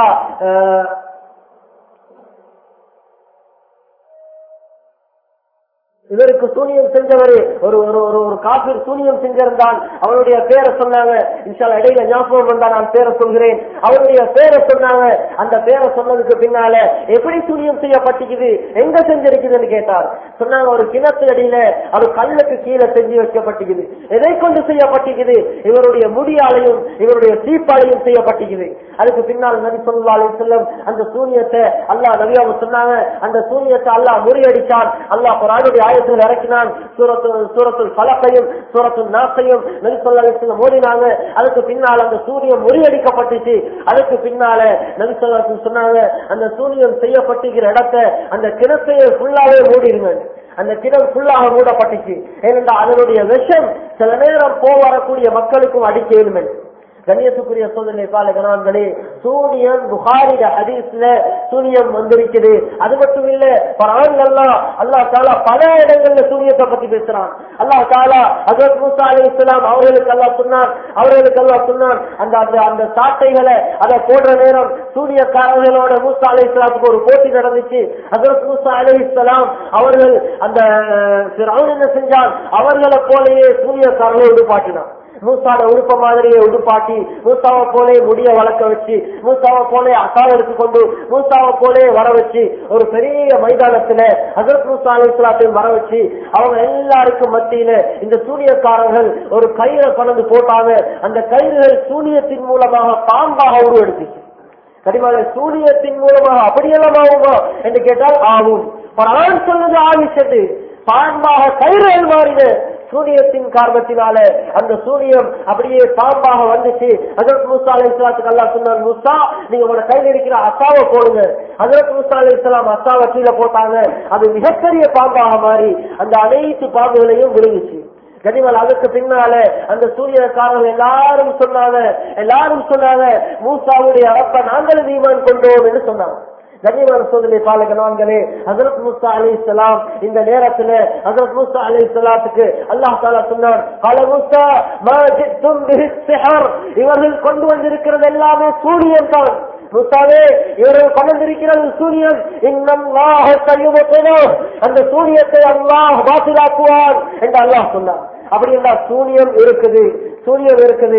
இவருக்கு சூனியம் செஞ்சவர் ஒரு ஒரு ஒரு காபீர் சூனியம் செஞ்சிருந்தான். அவருடைய பேரை சொன்னாங்க. இன்ஷால்லா இடையில ஞாபகம் வந்தா நான் பேரை சொல்கிறேன். அவருடைய பேரை சொன்னாங்க. அந்த பேரை சொன்னதுக்கு பின்னால எப்படி சூனியம் செய்யப்பட்டிருக்குது, எங்க செஞ்சிருக்குதுன்னு கேட்டார். சொன்னாங்க ஒரு கிணத்து அடியில அது கல்லுக்கு கீழே செஞ்சு வைக்கப்பட்டிருக்குது. எதை கொண்டு செய்யப்பட்டிருக்குது? இவருடைய முடியாலையும் இவருடைய சீப்பாலையும் செய்யப்பட்டிருக்குது. அதுக்கு பின்னால் நபி ஸல்லல்லாஹு அலைஹி வஸல்லம் அந்த சூனியத்தை அல்லாஹ் நபியாக சொன்னாங்க. அந்த சூனியத்தை அல்லாஹ் முறியடிச்சான். அல்லாஹ் குர்ஆனுடைய ஆயத்தில் இறக்கினான். சூரத்துல் சூரத்துல் ஃபலக்கையும் சூரத்துல் நாஸையும் நபி ஸல்லல்லாஹு அலைஹி வஸல்லம் ஓதினாங்க. அதுக்கு பின்னால் அந்த சூனியம் முறியடிக்கப்பட்டுச்சு. அதுக்கு பின்னால நபி ஸல்லல்லாஹு அலைஹி வஸல்லம் சொன்னாங்க, அந்த சூனியம் செய்யப்பட்டிருக்கிற இடத்தை அந்த கிணத்தையே ஃபுல்லாவே மூடிடுங்க. அந்த கிணறு ஃபுல்லாக மூடப்பட்டுச்சு. ஏனென்றால் அதனுடைய விஷம் சில நேரம் போ வரக்கூடிய மக்களுக்கும் அடிக்க வேணுமே. கண்ணியத்துக்குரிய சோதனை பாலகனான்களே, சூனியம் புகாரிட ஹதீஸ்ல சூனியம் வந்திருக்குது. அது மட்டும் இல்ல, குர்ஆன்ல அல்லாஹ் அல்லாஹ் தஆலா பல இடங்கள்ல சூனியத்தை பத்தி பேசுறான். அல்லாஹ் தஆலா ஹஜ்ரத் மூஸா அலைஹிஸ்ஸலாம் அவர்களுக்கு அல்லாஹ் சொன்னான் அவர்களுக்கு அல்லாஹ் சொன்னான் அந்த அந்த சாட்டைகளை அதை போடுற நேரம் சூனியக்காரர்களோட மூஸா அலைஹிஸ்ஸலாத்துக்கு ஒரு போட்டி நடந்துச்சு. ஹஜ்ரத் மூஸா அலைஹிஸ்ஸலாம் அவர்கள் அந்த ஃபிரௌன் என்ன செஞ்சான், அவர்களை போலயே சூனியக்காரர்களை உடுப்பாட்டினான். மூசாட உடுப்ப மாதிரியே உடுப்பாட்டி மூசாவை போலே முடிய வளர்க்க வச்சு மூசாவை போலே அசால் எடுத்துக்கொண்டு மூசாவை போலே வர வச்சு ஒரு பெரிய மைதானத்துல ஹஜ்ரத் மூஸா அலைஹிஸ்ஸலாத்தையும் வர வச்சு அவங்க எல்லாருக்கும் மத்தியில இந்த சூனியக்காரர்கள் ஒரு கயிறை கொண்டு போட்டாங்க. அந்த கயிறுகள் சூனியத்தின் மூலமாக பாம்பாக உருவெடுத்துச்சு. கடிமான சூனியத்தின் மூலமாக அப்படியெல்லாம் ஆகுமா என்று கேட்டால் ஆகும். குர்ஆன் சொன்னது ஆகிச்சது பாம்பாக கயிறுகள் மாறின. சூனியத்தின் காரணத்தினால அந்த சூனியம் அப்படியே பாம்பாக வந்துச்சு. ஹஜ்ரத் மூஸா அலைஹிஸ்ஸலாத்துக்கு அல்லாஹ் சொன்னான், மூஸா நீங்க உங்களோட கையில் இருக்கிற அசாவை போடுங்க. ஹஜ்ரத் மூஸா அலைஹிஸ்ஸலாம் அசாவை கீழே போட்டாங்க. அது மிகப்பெரிய பாம்பாக மாறி அந்த அனைத்து பாம்புகளையும் விழுங்குச்சு. கனிமல் அதுக்கு பின்னால அந்த சூரியக்காரர்கள் எல்லாரும் சொன்னாங்க எல்லாரும் சொன்னாங்க மூஸாவுடைய ரப்ப நாங்கள் ஈமான் கொண்டோம் என்று சொன்னாங்க. கண்ணியமான சோதனை பாலகனான்களே, ஹஜ்ரத் மூஸா அலைஹிஸ்ஸலாம் இந்த நேரத்துல ஹஜ்ரத் மூஸா அலைஹிஸ்ஸலாத்துக்கு அல்லாஹ் தஆலா சொன்னான், قال மூஸா ما جئتم به السحر, இவர்கள் கொண்டு வந்திருக்கிறது எல்லாமே சூனியம் தான். மூஸாவே இவர்கள் கொண்டு வந்திருக்கிறது சூனியம். இன்னல்லாஹ சயுபத்தினு, அந்த சூனியத்தை அல்லாஹ் பாத்திலாக்குவான் என்று அல்லாஹ் சொன்னான். அப்படி என்றால் சூனியம் இருக்குது சூனியம் இருக்குது.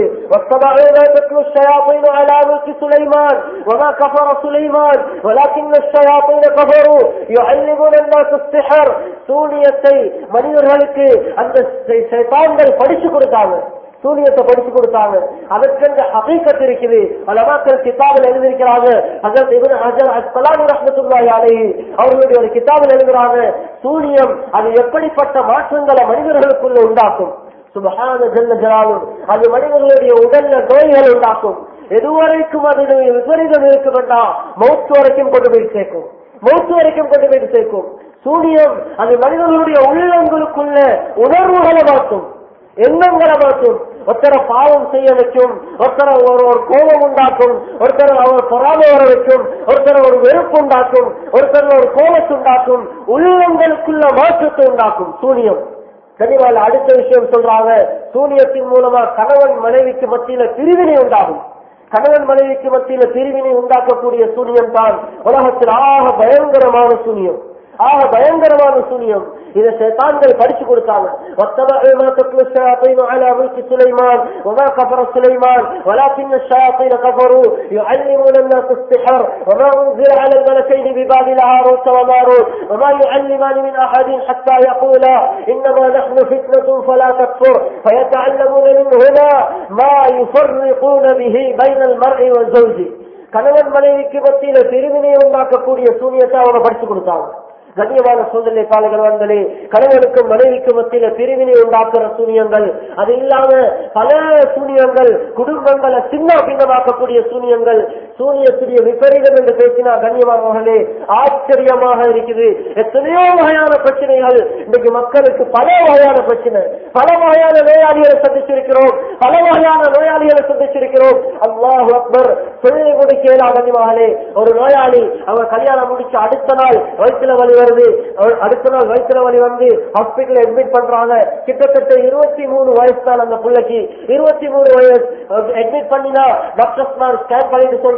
சுலைமான் وما كفر سليمان ولكن الشياطين كفروا يعلمون الناس السحر. சூனியத்தை மனிதர்களுக்கு அந்த ஷைத்தான்கள் படிச்சு கொடுத்தாங்க, சூனியத்தை படிச்சு கொடுத்தாங்க. அதற்கென்று ஹகீகத் இருக்குது. உலமாக்கள் கிதாபில் எழுதியிருக்கிறாங்க. ஹஜ்ரத் இப்னு ஹஜர் அஸ்கலானி ரஹ்மத்துல்லாஹி அலைஹி அவர்களுடைய ஒரு கிதாபில் எழுதுறாங்க, சூனியம் அது எப்படிப்பட்ட மாற்றங்களை மனிதர்களுக்குள்ள உண்டாக்கும். சுப்ஹான ஜல்ல ஜலாலுஹு, அது மனிதர்களுடைய உடல்ல நோய்கள் உண்டாக்கும். எதுவரைக்கும் அதனுடைய விபரீதம் இருக்க வேண்டாம், மௌத் வரைக்கும் கொண்டு போய் சேர்க்கும் மௌத் வரைக்கும் கொண்டு போய் சேர்க்கும். சூனியம் அது மனிதர்களுடைய உள்ளங்களுக்குள்ள உணர்வுகளை மாற்றும், எண்ணங்களை மாற்றும். ஒருத்தரை பாவம் செய்ய வைக்கும், ஒருத்தரை ஒரு ஒரு கோபம் உண்டாக்கும், ஒருத்தரை அவர் பொறாமை வர வைக்கும், ஒருத்தரை ஒரு வெறுப்பு உண்டாக்கும், ஒருத்தர் ஒரு கோபத்தை உண்டாக்கும், உள்ளங்களுக்குள்ள மாற்றத்தை உண்டாக்கும் சூனியம். கனிவால் அடுத்த விஷயம் சொல்றாங்க, சூனியத்தின் மூலமா கணவன் மனைவிக்கு மத்தியில பிரிவினை உண்டாகும். கணவன் மனைவிக்கு மத்தியில பிரிவினை உண்டாக்கக்கூடிய சூனியம் தான் உலகத்தில் ஆக பயங்கரமான சூனியம், ஆக பயங்கரமான சூனியம். இதை ஷைத்தான்கள் படிச்சு கொடுத்தாங்க. وَاتَّبَعُوا مَا تَتْلُو الشَّيَاطِينُ عَلَى مُلْكِ سُلَيْمَانَ وَمَا كَفَرَ سُلَيْمَانُ وَلَكِنَّ الشَّيَاطِينَ كَفَرُوا يُعَلِّمُونَ النَّاسَ السِّحْرَ وَمَا أُنزِلَ عَلَى الْمَلَكَيْنِ بِبَابِلَ هَارُوتَ وَمَارُوتَ وَمَا يُعَلِّمَانِ مِنْ أَحَدٍ حَتَّى يَقُولَا إِنَّمَا نَحْنُ فِتْنَةٌ فَلَا تَكْفُرْ فَيَتَعَلَّمُونَ مِنْهُمَا مَا يُفَرِّقُونَ بِهِ بَيْنَ الْمَرْءِ وَزَوْجِهِ. கணவன் மனைவிக்கு மத்தியில பிரிவினையை உண்டாக்கக்கூடிய சூனியத்தை அவங்க படிச்சு கொடுத்தாங்க. கண்ணியமான சோதனை பாலகர்களே, கணவனுக்கும் மனைவிக்கும் மத்தியில பிரிவினை உண்டாக்குற சூனியங்கள், அது இல்லாம பல சூனியங்கள், குடும்பங்களை சின்ன பின்னமாக்கக்கூடிய சூனியங்கள், சூனியத்துடைய விபரீதம் என்று பேசினா கண்ணியமானவர்களே ஆச்சரியமாக இருக்குது. எத்தனையோ வகையான பிரச்சனைகள் இன்னைக்கு மக்களுக்கு, பல வகையான பிரச்சனை, பல வகையான நோயாளிகளை சந்திச்சிருக்கிறோம், பல வகையான நோயாளிகளை சந்திச்சிருக்கிறோம். அல்லாஹு அக்பர். சொல்லி முடிக்கலாம் கண்ணியமானே, ஒரு நோயாளி அவங்க கல்யாணம் முடிச்சு அடுத்த நாள் வயிற்றுல வலி வருது, அடுத்த நாள் வயிற்றுல வலி வந்து ஹாஸ்பிட்டல் அட்மிட் பண்றாங்க. கிட்டத்தட்ட இருபத்தி மூணு வயசு தான் அந்த பிள்ளைக்கு, இருபத்தி மூணு வயசு அட்மிட் பண்ணினா டாக்டர்ஸ் ஸ்கேன் பண்ணிட்டு சொல்றாங்க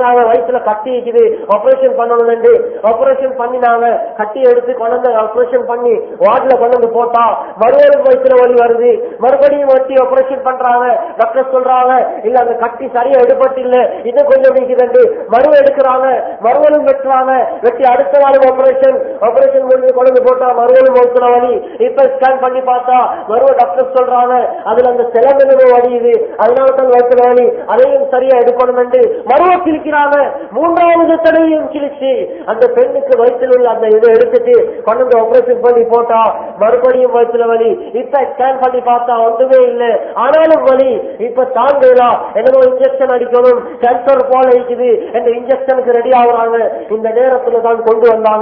சொன்னாங்க வயிற்றுல கட்டி இருக்குது ஆபரேஷன் பண்ணணும் என்று ஆபரேஷன் பண்ணினாங்க. கட்டி எடுத்து கொண்டு ஆபரேஷன் பண்ணி வார்டுல கொண்டு போட்டா மறுபடியும் வயிற்றுல வலி வருது. மறுபடியும் வட்டி ஆபரேஷன் பண்றாங்க. டாக்டர் சொல்றாங்க இல்ல அந்த கட்டி சரியா எடுப்பட்டு இல்ல இன்னும் கொஞ்சம் நீக்குது. மறு எடுக்கிறாங்க மறுபடியும் வெட்டுறாங்க. வெட்டி அடுத்த நாள் ஆபரேஷன் ஆபரேஷன் முடிஞ்சு கொண்டு போட்டா மறுபடியும் வயிற்றுல வலி. இப்ப ஸ்கேன் பண்ணி பார்த்தா மறுபடியும் டாக்டர் சொல்றாங்க அதுல அந்த செலவு வலியுது அதனால தான் வயிற்றுல வலி அதையும் சரியா எடுக்கணும் என்று மறுவ கிழிக்கிறாங்க. மூன்றாவது தடவையும் கிழிச்சு அந்த பெண்ணுக்கு வயிற்றில் உள்ள அந்த இதை எடுத்துட்டு கொண்டு ஆபரேஷன் பண்ணி போட்டா மறுபடியும் வயிற்றுல வலி. இப்ப ஸ்கேன் பண்ணி பார்த்தா ஒன்றுமே இல்லை ஆனாலும் வலி. இப்ப தாங்கலாம் என்னமோ இன்ஜெக்ஷன் அடிக்கணும் கேன்சர் போல இருக்குது என்ற இன்ஜெக்ஷனுக்கு ரெடி ஆகுறாங்க. இந்த நேரத்துல தான் கொண்டு வந்தாங்க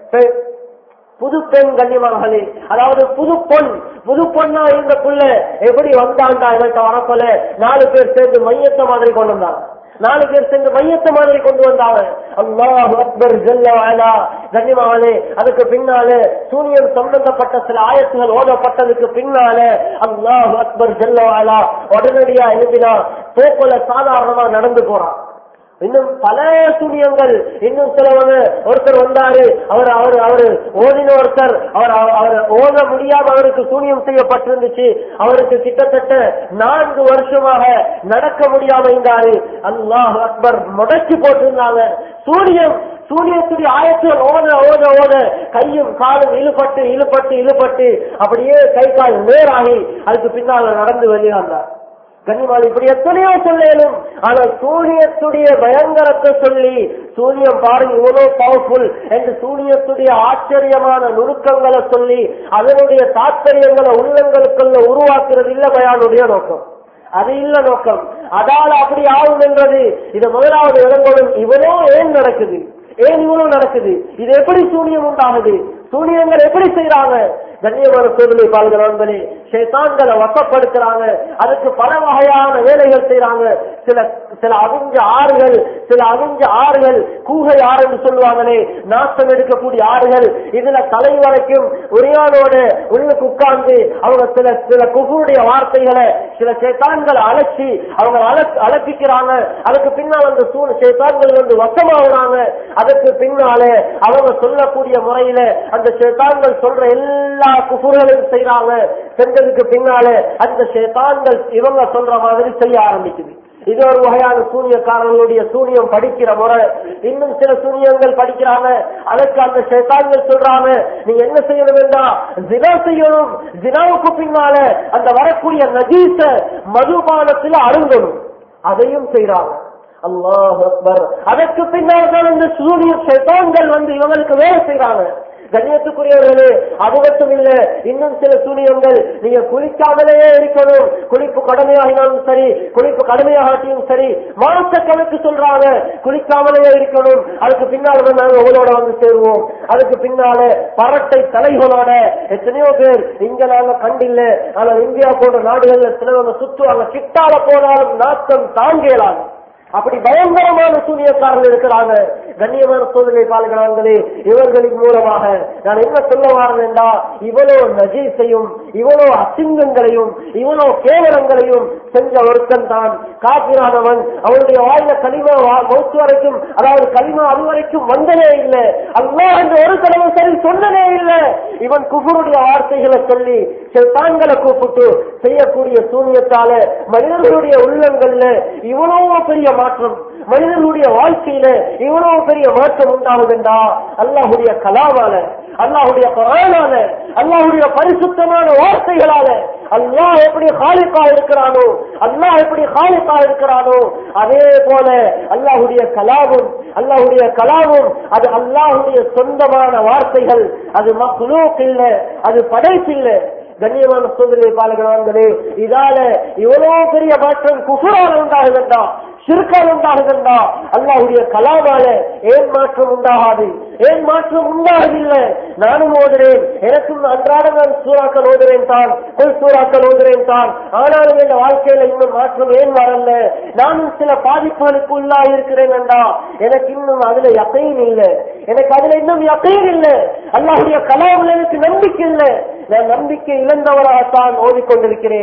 புது பெண் கண்ணியமானே. அதாவது புது பொன் புது பொண்ணா இந்த புள்ள எப்படி வந்தாண்டா இவன்ட்ட வரப்போல நாலு பேர் சேர்ந்து மையத்தை மாதிரி கொண்டு வந்தாங்க. நாலு பேர் சேர்ந்து மையத்தை மாதிரி கொண்டு வந்தாங்க. அல்லாஹு அக்பர் ஜல்ல வஅலா. கண்ணியமானே அதுக்கு பின்னாலே சூனியம் சம்பந்தப்பட்ட சில ஆயத்துகள் ஓதப்பட்டதுக்கு பின்னாலே அல்லாஹு அக்பர் ஜல்ல வஅலா உடனடியா எழுதினா போக்குல சாதாரணமா நடந்து போறான். இன்னும் பல சூனியங்கள் இன்னும் சிலவங்க ஒருத்தர் வந்தாரு அவர் அவர் அவரு ஓதின ஒருத்தர் அவர் அவர் ஓத முடியாம அவருக்கு சூனியம் செய்யப்பட்டிருந்துச்சு. அவருக்கு கிட்டத்தட்ட நான்கு வருஷமாக நடக்க முடியாம இருந்தாரு. அல்லாஹ் அக்பர் முடக்கி போட்டிருந்தாங்க. சூனியம் சூனியத்துடைய ஆயத்தில் ஓத ஓத ஓத கையும் காலும் இழுபட்டு இழுபட்டு இழுபட்டு அப்படியே கை கால் நேராகி அதுக்கு பின்னால் நடந்து வெளியாந்தார். கண்ணியமானி இப்படி எத்தனையோ சொல்லலும் ஆனால் சூனியத்துடைய பயங்கரத்தை சொல்லி சூனியம் பாருங்க இவ்வளவு பவர்ஃபுல் என்று சூனியத்துடைய ஆச்சரியமான நுணுக்கங்களை சொல்லி அதனுடைய தாற்பயங்களை உள்ளங்களுக்குள்ள உருவாக்குறது இல்ல பயானுடைய நோக்கம். அது இல்ல நோக்கம். அதால அப்படி ஆகும் என்றது இது முதலாவது இடங்களும் இவ்வளோ ஏன் நடக்குது ஏன் இவ்வளவு நடக்குது இது எப்படி சூனியம் உண்டாகுது சூனியங்கள் எப்படி செய்யறாங்க. கண்ணியமான சூழ்நிலை பால்களே ஷைத்தான்களை வசப்படுத்துறாங்க. அதுக்கு பல வகையான வேலைகள் செய்யறாங்க. சில சில அவிஞ்ச ஆறுகள் சில அவிஞ்ச ஆறுகள் கூகை ஆறு என்று சொல்லுவாங்களே நாசம் எடுக்கக்கூடிய ஆறுகள் இதுல தலை வரைக்கும் உரையாடோட உள்ளுக்கு உட்கார்ந்து அவங்க சில சில குஃபுருடைய வார்த்தைகளை சில ஷைத்தான்களை அழைச்சி அவங்க அழைப்பிக்கிறாங்க. அதுக்கு பின்னால் அந்த சூழ் ஷைத்தான்கள் வந்து வசமாகறாங்க. அதுக்கு பின்னாலே அவங்க சொல்லக்கூடிய முறையில அந்த ஷைத்தான்கள் சொல்ற எல்லா குஃபுர்களையும் செய்யறாங்க. செஞ்சதுக்கு பின்னாலே அந்த ஷைத்தான்கள் இவங்க சொல்ற மாதிரி செய்ய ஆரம்பிக்குது. இது ஒரு வகையான சூனியக்காரர்களுடைய சூனியம் படிக்கிற முறை. இன்னும் சில சூனியங்கள் படிக்கிறாங்க. அதற்கு அந்த ஷைத்தான்கள் சொல்றாங்க நீ என்ன செய்யணும் என்றா ஜினா செய்யணும். ஜினாவுக்கு பின்னால அந்த வரக்கூடிய நஜீஸ மதுபானத்தில் அருங்கணும். அதையும் செய்யறாங்க. அல்லாஹ் அக்பர். அதற்கு பின்னால் இந்த சூனிய ஷைத்தான்கள் வந்து இவங்களுக்கு வேலை செய்யறாங்க. கண்ணியத்துக்குரியவர்களே அது மட்டும் இல்ல இன்னும் சில சூனியங்கள் நீங்க குளிக்காமலேயே இருக்கணும். குளிப்பு கடுமையாகினாலும் சரி குளிப்பு கடுமையாகாட்டியும் சரி மாச கணக்கு சொல்றாங்க குளிக்காமலேயே இருக்கணும். அதுக்கு பின்னால் நாங்க உங்களோட வந்து சேருவோம். அதுக்கு பின்னால பரட்டை தலைகளோட எத்தனையோ பேர் இங்க நாங்க கண்டில்ல. ஆனா இந்தியா போன்ற நாடுகள்ல சிலவங்க சுற்றுவாங்க. கிட்டால போனாலும் நாட்டம் தாங்கலாம். அப்படி பயங்கரமான சூனியக்காரர்கள் இருக்கிறாங்க. கண்ணியமான சோதனை பால்கிறாங்களே இவர்களின் மூலமாக நான் என்ன சொல்ல வாரேன்டா இவ்வளவு நஜீஸையும் இவ்வளவு அசிங்கங்களையும் இவ்வளவு கேவலங்களையும் செஞ்ச ஒருத்தன் தான் காபிரானவன். அவனுடைய வாயில களிமா மௌத்து வரைக்கும் அதாவது களிமா அது வரைக்கும் வந்ததே இல்லை. அல்லாஹ் என்று ஒரு தடவை சரி சொன்னதே இல்லை. இவன் குஃபருடைய வார்த்தைகளை சொல்லி ஷைத்தான்களை கூப்பிட்டு செய்யக்கூடிய சூனியத்தால மனிதர்களுடைய உள்ளங்கள்ல இவ்வளவு பெரிய மாற்றம் மனிதர்களுடைய வாழ்க்கையில இவ்வளவு பெரிய மாற்றம் உண்டாகுதுண்டா அல்லாஹுடைய கலாமால அல்லாஹுடைய குர்ஆனால அல்லாஹுடைய பரிசுத்தமான வார்த்தைகளால அல்லாஹ் எப்படி காலிகா இருக்கிறானோ அல்லாஹ் எப்படி காலிகா இருக்கிறானோ அதே போல அல்லாஹுடைய கலாமும் அல்லாஹுடைய கலாமும் அது அல்லாஹுடைய சொந்தமான வார்த்தைகள். அது மக்லூக் இல்ல, அது படைப்பில்லை. கண்ணியமான சோதனை பாலகர்களே இதால இவ்வளவு பெரிய மாற்றம் குஃபரால் உண்டாகுதுண்டா ஷிர்கால் உண்டாகுதுண்டா அல்லாஹ்வுடைய கலாமால ஏன் மாற்றம் உண்டாகாது? ஏன் மாற்றம் உண்டாகவில்லை? நானும் ஓதுறேன், எனக்கும் அன்றாட நான் சூறாக்கள் ஓதுறேன் தான், கொள் சூறாக்கள் ஓதுறேன் தான். ஆனாலும் என் வாழ்க்கையில இன்னும் மாற்றம் ஏன் வரல? நானும் சில பாதிப்புகளுக்கு உள்ளா இருக்கிறேன் என்றா எனக்கு இன்னும் அதுல யகீன் இல்லை, எனக்கு அதுல இன்னும் யகீன் இல்லை. அல்லாஹ்வுடைய கலாமில் எனக்கு நம்பிக்கை இல்லை. நான் நம்பிக்கை இழந்தவராகத்தான் ஓதிக்கொண்டிருக்கிறேன்.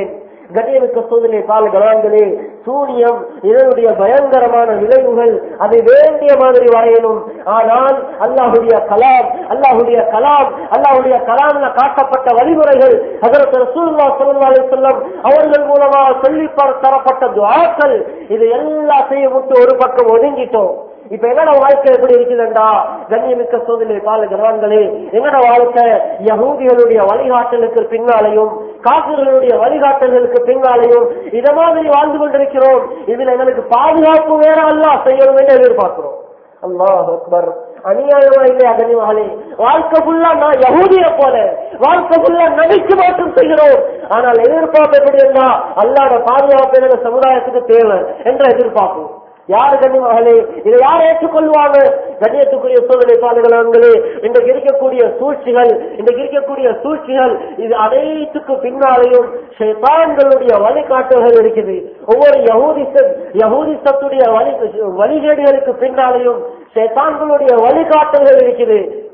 கண்ணியமிக்க சோதனை பால்களே, சூனியம் இதனுடைய பயங்கரமான விளைவுகள் அதை வேண்டிய மாதிரி வரையணும். ஆனால் அல்லாஹுடைய கலாம் அல்லாஹுடைய கலாம் அல்லாஹுடைய கலாம்ல காட்டப்பட்ட வழிமுறைகள் ஹஜ்ரத் ரசூலுல்லாஹி ஸல்லல்லாஹு அலைஹி வஸல்லம் அவர்கள் மூலமாக சொல்லி தரப்பட்ட துஆக்கள் இது எல்லாத்தையும் விட்டு ஒரு பக்கம் ஒதுங்கிட்டோம். இப்ப எங்கட வாழ்க்கை எப்படி இருக்குதுண்டா கண்ணியமிக்க சோதனை பால கனவான்களே, எங்கட வாழ்க்கை யஹூதிகளுடைய வழிகாட்டலுக்கு பின்னாலையும் காபிர்களுடைய வழிகாட்டல்களுக்கு பின்னாலையும் இத மாதிரி வாழ்ந்து கொண்டிருக்கிறோம். இதுல எங்களுக்கு பாதுகாப்பு வேற அல்லாஹ் செய்யணும் என்று எதிர்பார்க்கிறோம். அல்லாஹ் அக்பர். அநியாயமா இல்லையா கண்ணியமானே? வாழ்க்கை ஃபுல்லா நான் யஹூதிய போல வாழ்க்கை ஃபுல்லா நடிச்சு மாற்றம் செய்கிறோம். ஆனால் எதிர்பார்ப்பு எப்படி இருந்தா அல்லாஹ்வுடைய பாதுகாப்பு என்ற சமுதாயத்துக்கு தேவை என்ற எதிர்பார்ப்பு. யாரு கண்ணியமானே? இதை யார் ஏற்றுக்கொள்வாங்க? கண்ணியத்துக்குரிய சோதனை பாதுகாவலர்களே, இன்றைக்கு இருக்கக்கூடிய சூழ்ச்சிகள் இன்றைக்கு இருக்கக்கூடிய சூழ்ச்சிகள் இது அனைத்துக்கு பின்னாலேயும் ஷைத்தான்களுடைய வழிகாட்டுகள் இருக்குது. ஒவ்வொரு யஹூதிச யஹூதிசத்துடைய வழி வழிகேடுகளுக்கு பின்னாலேயும் ஷைத்தான்களுடைய வழிகாட்டுகள் இருக்குது.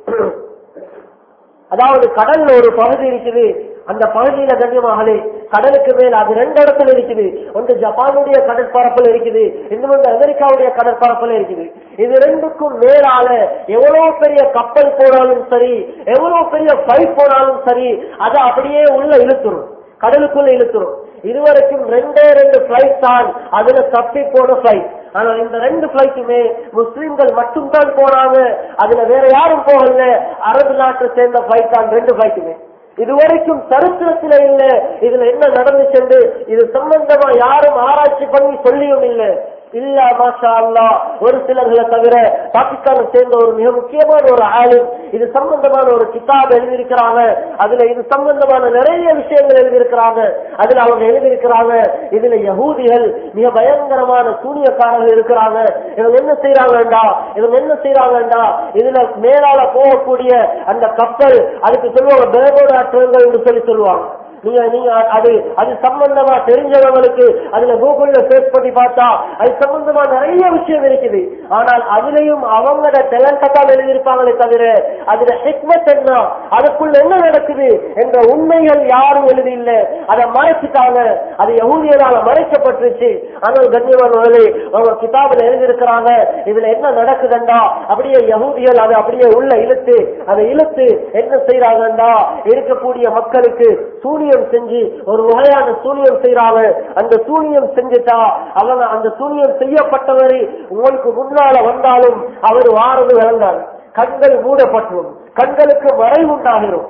அதாவது கடல்ல ஒரு பகுதி இருக்குது, அந்த பகுதியில கண்ணியமாகலே கடலுக்கு மேல் அது ரெண்டு இடத்துல இருக்குது. ஒன்று ஜப்பானுடைய கடற்பரப்புல இருக்குது, இன்னொன்று அமெரிக்காவுடைய கடற்பரப்புல இருக்குது. இது ரெண்டுக்கும் மேலால எவ்வளவு பெரிய கப்பல் போனாலும் சரி, எவ்வளவு பெரிய பைப் போனாலும் சரி, அதை அப்படியே உள்ள இழுத்துரும், கடலுக்குள்ள இழுத்துரும். இதுவரைக்கும் ரெண்டே ரெண்டு பிளைட் தான் அதுல தப்பி போன பிளைட். ஆனா இந்த ரெண்டு பிளைட்டுமே முஸ்லிம்கள் மட்டும்தான் போனாங்க, அதுல வேற யாரும் போகல. அரபு நாட்டை சேர்ந்த பிளைட் தான் ரெண்டு பிளைட்டுமே. இதுவரைக்கும் சரித்திரத்தில இல்ல இதுல என்ன நடந்துச்சு, இது சம்பந்தமா யாரும் ஆராய்ச்சி பண்ணி சொல்லியும் இல்லை. இல்ல மாஷா அல்லாஹ் ஒரு சிலர்களை தவிர பாகிஸ்தானை சேர்ந்த ஒரு மிக முக்கியமான ஒரு ஆலிம் இது சம்பந்தமான ஒரு கிதாப் எழுதியிருக்கிறாங்க. அதுல இது சம்பந்தமான நிறைய விஷயங்கள் எழுதியிருக்கிறாங்க. அதுல அவங்க எழுதியிருக்கிறாங்க, இதுல யஹூதிகள் மிக பயங்கரமான சூனியக்காரர்கள் இருக்கிறாங்க. இவங்க என்ன செய்யறாங்கடா இவங்க என்ன செய்யறாங்கடா இதுல மேலால போகக்கூடிய அந்த கப்பல் அதுக்கு சொல்லுவாங்க பெலகோடாற்றங்கள் என்று சொல்லி சொல்லுவாங்க. நீங்க நீங்க அது அது சம்பந்தமா தெரிஞ்சவங்களுக்கு அதுல கூகுள்ல சர்ச் பண்ணி பார்த்தா அது சம்பந்தமா நிறைய விஷயம் இருக்குது. ஆனால் அதுலயும் அவங்களோட டேலண்ட தான் எழுதியிருப்பாங்களே தவிர அதுல ஹிக்மத் என்ன, அதுக்குள்ள என்ன நடக்குது என்ற உண்மைகள் யாரும் எழுதி இல்லை. அதை மறைச்சிட்டாங்க, அது யஹூதியரால மறைக்கப்பட்டுருச்சு. ஆனால் கண்ணியமானவர்களே அவங்க கிதாபில் எழுதியிருக்கிறாங்க, இதுல என்ன நடக்குதுண்டா அப்படியே யஹூதிகள் அதை அப்படியே உள்ள இழுத்து அதை இழுத்து என்ன செய்யறாங்கண்டா இருக்கக்கூடிய மக்களுக்கு சூனியம் செஞ்சு ஒரு வகையான சூனியம் செய்யறாங்க. அந்த சூனியம் செஞ்சுட்டா அவங்க அந்த சூனியம் செய்யப்பட்டவரை உங்களுக்கு முன்னால வந்தாலும் அவர் வாரது விளங்காது, கண்கள் மூடப்பட்டுரும், கண்களுக்கு மறைவு உண்டாகிரும்.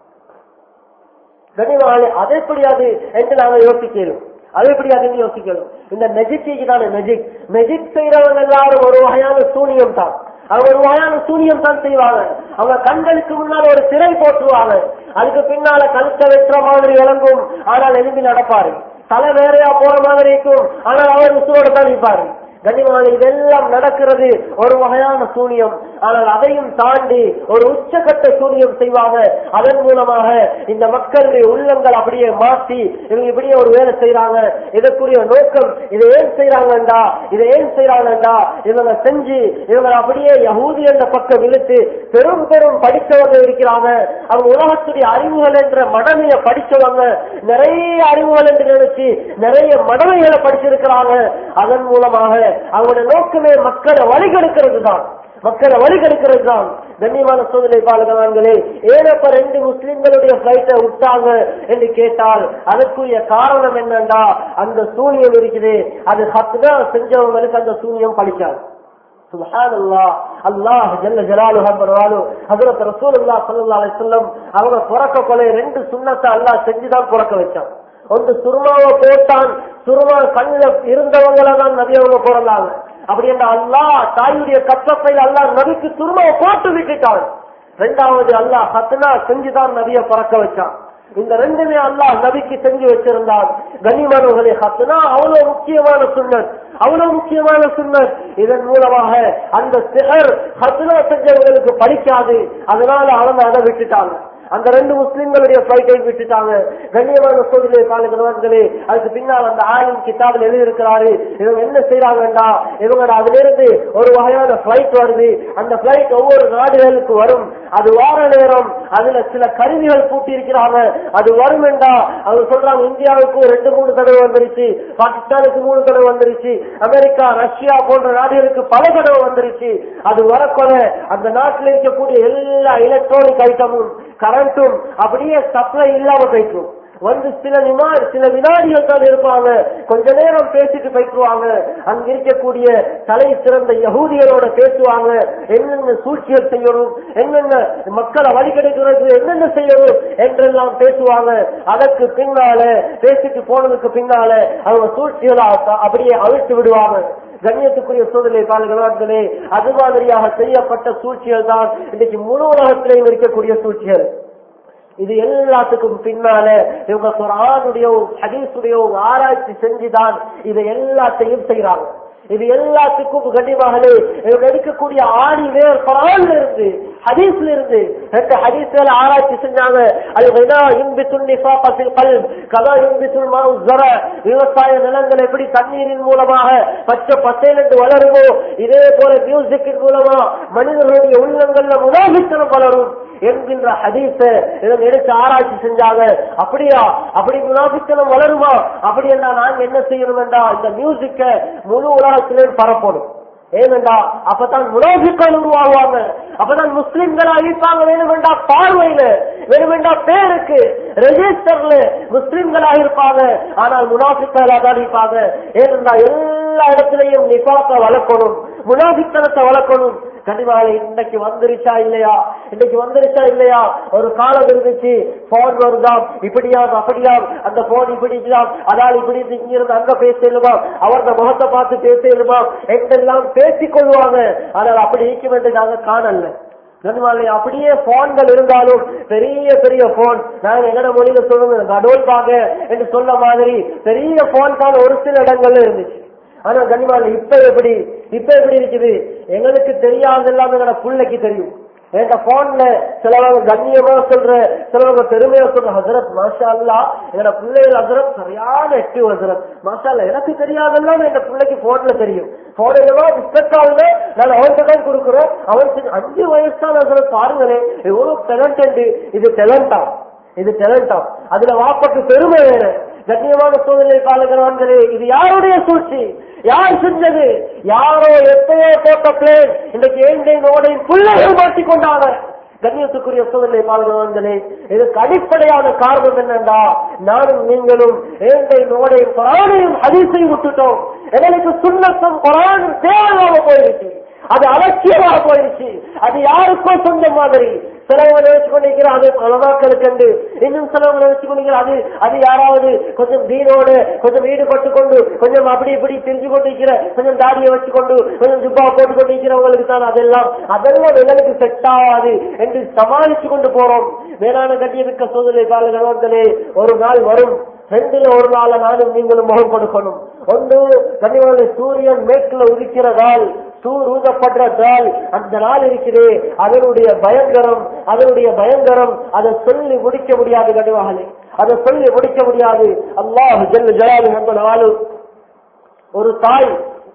அதை எப்படியாது என்று நாங்க யோசிக்கிறோம், அது எப்படியாது யோசிக்கணும். இந்த மெஜிக்கு தானே மெஜிக் மெஜிக் செய்யறவங்க எல்லாரும் ஒரு வகையான சூனியம் தான், அவங்க ஒரு வகையான சூனியம் தான் செய்வாங்க. அவங்க கண்களுக்கு முன்னால ஒரு திரை போட்டுருவாங்க, அதுக்கு பின்னால கழுத்தை வெட்டுற மாதிரி விளங்கும், ஆனால் எழுப்பி நடப்பாரு. தலை வேறையா போற மாதிரி இருக்கும், ஆனால் அவர் உசுரோட தான் நிற்பாரு. கண்ணியமான இதெல்லாம் நடக்கிறது ஒரு வகையான சூனியம். ஆனால் அதையும் தாண்டி ஒரு உச்சகட்ட சூனியம் செய்வாங்க. அதன் மூலமாக இந்த மக்களுடைய உள்ளங்கள் அப்படியே மாற்றி இவங்க இப்படியே ஒரு வேலை செய்யறாங்க. இதற்குரிய நோக்கம் இதை ஏன் செய்யறாங்கண்டா இதை ஏன் செய்யறாங்கண்டா இவங்க செஞ்சு இவங்க அப்படியே யஹூதி என்ற பக்கம் இழுத்து பெரும் பெரும் படித்தவங்க இருக்கிறாங்க. அவங்க உலகத்துடைய அறிவுகள் என்ற மடமையை படிச்சவங்க, நிறைய அறிவுகள் என்று நினைச்சு நிறைய மடமைகளை படிச்சிருக்கிறாங்க. அதன் மூலமாக அவங்களுடைய நோக்கமே மக்களை வழிகெடுக்கிறது தான், மக்களை வழிகெடுக்கிறது தான். கண்ணியமான சோதனை பாலகவான்களே, ஏனப்ப ரெண்டு முஸ்லிம்களுடைய பிளைட்டை விட்டாங்க என்று கேட்டால் அதற்குரிய காரணம் என்னண்டா அந்த சூனியம் இருக்குது. அது ஹத்னா செஞ்சவங்களுக்கு அந்த சூனியம் பழிக்காது. சுப்ஹானல்லாஹ். அல்லாஹ் ஜல்ல ஜலாலுஹு பரவாலு ஹஜ்ரத் ரசூலுல்லாஹ் ஸல்லல்லாஹு அலைஹி வஸல்லம் அவங்க பிறக்க கொலை ரெண்டு சுன்னத்தை அல்லாஹ் செஞ்சுதான் பிறக்க வச்சான். ஒன்று சுருமாவை போட்டான், சுருமா கண்ணில் இருந்தவங்களை தான் நபி அவங்க பிறந்தாங்க. அப்படி என்ற அல்லாஹ் தாயுடைய கற்பப்பையில் அல்லாஹ் நபிக்கு சுருமாவை போட்டு விட்டுட்டான். ரெண்டாவது அல்லாஹ் ஹத்னா செஞ்சுதான் நபியை பிறக்க வச்சான். இந்த ரெண்டுமே அல்லாஹ் நபிக்கு செஞ்சு வச்சிருந்தான். கனிமனுகளே, ஹத்னா அவ்வளவு முக்கியமான சுன்னத், அவ்வளவு முக்கியமான சுன்னத். இதன் மூலமாக அந்த சிஹர் ஹத்னா செஞ்சவங்களுக்கு படிக்காது, அதனால அவங்க அதை விட்டுட்டாங்க. அந்த ரெண்டு முஸ்லிம்களுடைய பிளைட்டை விட்டுட்டாங்க. கண்ணியமான சோதனை காலங்களே, அதுக்கு பின்னால் அந்த ஆயிரம் கிதாபில் எழுதி இருக்கிறாரு. இவங்க என்ன செய்யறாங்கடா, இவங்க அதுல இருந்து ஒரு வகையான பிளைட் வருது. அந்த பிளைட் ஒவ்வொரு நாடுகளுக்கு வரும். அது வார நேரம் அதுல சில கருவிகள் பூட்டி இருக்கிறாங்க. அது வரும் என்றா அவங்க சொல்றாங்க, இந்தியாவுக்கு ரெண்டு மூணு தடவை வந்துருச்சு, பாகிஸ்தானுக்கு மூணு தடவை வந்துருச்சு, அமெரிக்கா ரஷ்யா போன்ற நாடுகளுக்கு பல தடவை வந்துருச்சு. அது வரக்கொல அந்த நாட்டில் இருக்கக்கூடிய எல்லா எலக்ட்ரானிக் ஐட்டமும் கரண்டும் அப்படியே சப்ளை இல்லாம போயிடும். வந்து சில நிமா சில வினாடிகள் தான் இருப்பாங்க, கொஞ்ச நேரம் பேசிட்டு போயிட்டுருவாங்க. அங்க இருக்கக்கூடிய தலை சிறந்த யகூதிகளோட பேசுவாங்க, என்னென்ன சூழ்ச்சிகள் செய்யணும், என்னென்ன மக்களை வழிகெடுக்கிறது, என்னென்ன செய்யணும் என்றெல்லாம் பேசுவாங்க. அதற்கு பின்னால பேசிட்டு போனதுக்கு பின்னால அவங்க சூழ்ச்சிகளை அப்படியே அவிழ்த்து விடுவாங்க. கண்ணியத்துக்குரிய சூழ்நிலை பாருங்களே, அது மாதிரியாக செய்யப்பட்ட சூழ்ச்சிகள் தான் இன்னைக்கு முழு உலகத்திலேயும் இருக்கக்கூடிய சூழ்ச்சிகள். இது எல்லாத்துக்கும் பின்னால இவங்க குர்ஆனுடைய ஹதீஸுடைய ஆராய்ச்சி செஞ்சுதான் இதை எல்லாத்தையும் செய்யறாங்க. இது எல்லாத்துக்கும் கண்டிப்பாகவே இவங்க எடுக்கக்கூடிய ஆணி வேர் குர்ஆன்ல இருந்து ஹதீஸ்ல இருந்து ரெண்டு ஹதீஸ்ல ஆராய்ச்சி செஞ்சாங்க. அல்கினா யுன்பித்துன் நிஃபாக ஃபில் கல்ப் கதா யுன்பித்துல் மாஉ ஸர, விவசாய நிலங்கள் எப்படி தண்ணீரின் மூலமாக பச்சை பசேல் என்று வளருமோ, இதே போல மியூசிக்கின் மூலமா மனிதர்களுடைய உள்ளங்கள்ல முனாஃபிக்தனம் வளரும் என்கின்ற ஹதீஸ இவங்க எடுத்து ஆராய்ச்சி செஞ்சாங்க. அப்படியா, அப்படி முனாஃபிக்தனம் வளருமா? அப்படி என்றா நாங்க என்ன செய்யணும் என்றா இந்த மியூசிக்க முழு உலகத்திலே பரப்பணும். ஏனென்றா அப்பதான் முனாஃபிக்கள் உருவாகுவாங்க, அப்பதான் முஸ்லிம்கள் அழிப்பாங்க. வேணுமென்றா பார்வையில, வேணுமென்றா பேருக்கு ரெஜிஸ்டர்ல முஸ்லிம்களாக இருப்பாங்க, ஆனால் முனாஃபிக்களாக தான் இருப்பாங்க. ஏனென்றா எல்லா இடத்திலையும் நிஃபாக வளர்க்கணும், முனாஃபிக்தனத்தை வளர்க்கணும். கண்டிப்பாக இன்னைக்கு வந்துருச்சா இல்லையா, இன்னைக்கு வந்துருச்சா இல்லையா? ஒரு காலம் இருந்துச்சு, போன் வருதாம், இப்படியாம் அப்படியாம், அந்த போன் இப்படிதான், அதால் இப்படி இங்கிருந்து அங்க பேசலுமா, அவரது முகத்தை பார்த்து பேசலுமா என்றெல்லாம் பேசிக் கொள்வாங்க. ஆனால் அப்படி இருக்கும் என்று நாங்க காணல. அப்படியே போன்கள் இருந்தாலும் பெரிய பெரிய போன், நாங்க எங்கட மொழியில சொல்லுங்க கடோல்பாங்க என்று சொல்ல மாதிரி பெரிய போன் தான் ஒரு சில இடங்கள்ல இருந்துச்சு. ஆனா கனிமால இப்ப எப்படி இப்ப எப்படி இருக்குது எங்களுக்கு தெரியாதெல்லாம் எங்களோட பிள்ளைக்கு தெரியும். எங்க போன்ல சிலவங்க கண்ணியமா சொல்ற, சிலவங்க பெருமையா சொல்ற, ஹசரத் மாஷா அல்லா என்னோட பிள்ளைகள் ஹசரத் சரியான ஆக்டிவ் ஹசரத் மாஷா அல்லா, எனக்கு தெரியாதெல்லாம் எங்க பிள்ளைக்கு போன்ல தெரியும். போன் என்னவா புத்தக்காவில நான் அவன்கிட்ட தான் கொடுக்குறோம், அவனுக்கு அஞ்சு வயசு தான் ஹசரத், பாருங்களேன் எவ்வளவு டேலண்ட். இது டேலண்டா, இது டேலண்டா, அதுல வாப்பக்கு பெருமை வேறு. கண்ணியமான சூழ்நிலை பாலகரான்களே, இது யாருடைய சூழ்ச்சி? யார் செஞ்சது? யாரோ எத்தையோ போட்ட பிளேன் இன்றைக்கு ஏண்டையோட பிள்ளைகள் மாட்டிக் கொண்டாங்க. கண்ணியத்துக்குரிய சூழ்நிலை பாலகரான்களே, இதுக்கு அடிப்படையான காரணம் என்னண்டா, நானும் நீங்களும் ஏண்டை நோடையும் குர்ஆனையும் ஹதீஸையும் விட்டுட்டோம். எங்களுக்கு சுன்னத்தும் குர்ஆனும் தேவையாக போயிருச்சு, அது அலட்சியமாக போயிருச்சு. அது யாருக்கோ சொந்த மாதிரி சிலவங்க நினைச்சு கொண்டிருக்கிற அது பலவாக்களுக்கு என்று, இன்னும் சிலவங்க நினைச்சு கொண்டிருக்கிற அது அது யாராவது கொஞ்சம் தீனோடு கொஞ்சம் ஈடுபட்டு கொண்டு கொஞ்சம் அப்படி இப்படி தெரிஞ்சு கொண்டிருக்கிற, கொஞ்சம் தாடியை வச்சு கொண்டு கொஞ்சம் ஜுப்பா போட்டு கொண்டிருக்கிறவங்களுக்கு தான் அதெல்லாம் அதெல்லாம் எங்களுக்கு செட் ஆகாது என்று சமாளிச்சு கொண்டு போறோம். வேளாண் கட்டியிருக்க சூழ்நிலை பாலகர்களே, ஒரு நாள் வரும், ரெண்டுல ஒரு நாள நானும் நீங்களும் முகம் கொடுக்கணும். ஒன்று கனிவான சூரியன் மேற்குல உதிக்கிறதால், சூர் ஊதப்படுறதால் அந்த நாள் இருக்கிறே, அதனுடைய பயங்கரம், அதனுடைய பயங்கரம் அதை சொல்லி முடிக்க முடியாது. கனிவாகலே அதை சொல்லி முடிக்க முடியாது. அல்லாஹ் ஜல்ல ஜலாலுஹு அந்த நாள் ஒரு தாய்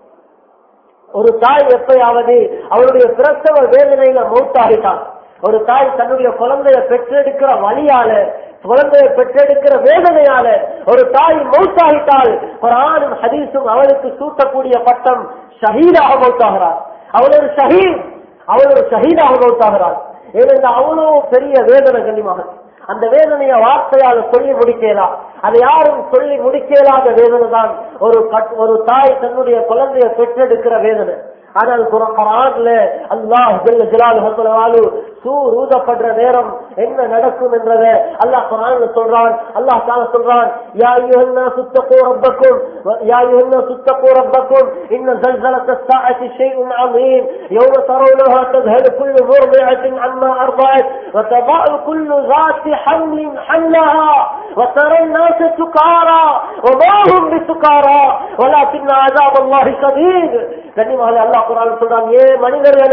ஒரு தாய் எப்பயாவது அவளுடைய பிரசவ வேதனையில மௌத்தாகிட்டான். ஒரு தாய் தன்னுடைய குழந்தைய பெற்றெடுக்கிற வழியால, குழந்தையை பெற்றெடுக்கிற வேதனையால ஒரு தாய் மௌத்தாகிட்டால் குர்ஆனும் ஹதீஸும் அவளுக்கு சூட்டக்கூடிய பட்டம் ஷஹீதாக மௌத்தாகிறார். அவள் ஒரு ஷஹீத், அவள் ஒரு ஷஹீதாக மௌத்தாகிறார். ஏனென்ற அவ்வளோ பெரிய வேதனை. கண்ணியமாக அந்த வேதனையை வார்த்தையால் சொல்லி முடிக்கலாம், அதை யாரும் சொல்லி முடிக்கலாத வேதனை தான் ஒரு ஒரு தாய் தன்னுடைய குழந்தையை பெற்றெடுக்கிற வேதனை. ஆனால் குர்ஆன்ல அல்லாஹ் ஜல்ல ஜலாலுஹு சூர் ஊதப்படுற நேரம் என்ன நடக்கும் என்றதை அல்லாஹ் குர்ஆன்ல சொல்றான். அல்லாஹ் தஆலா சொல்றான், யா அய்யுஹன்னாஸ் தக்கூ ரப்பக்கும் யா அய்யுஹன்னாஸ் தக்கூ ரப்பக்கும் இன்ன ஸல்ஸலத்தஸ் ஸாஅத்தி ஷைஉன் அஸீம் யௌம தரவுனஹா தذهل كل مرضعة عما أرضعت وتضع كل ذات حمل حملها وترى الناس سكارى وما هم بسكارى ولكن عذاب الله شديد. கண்ணியமாக அல்லாஹ் குர்ஆன்ல சொல்றான், ஏ மனிதர்களே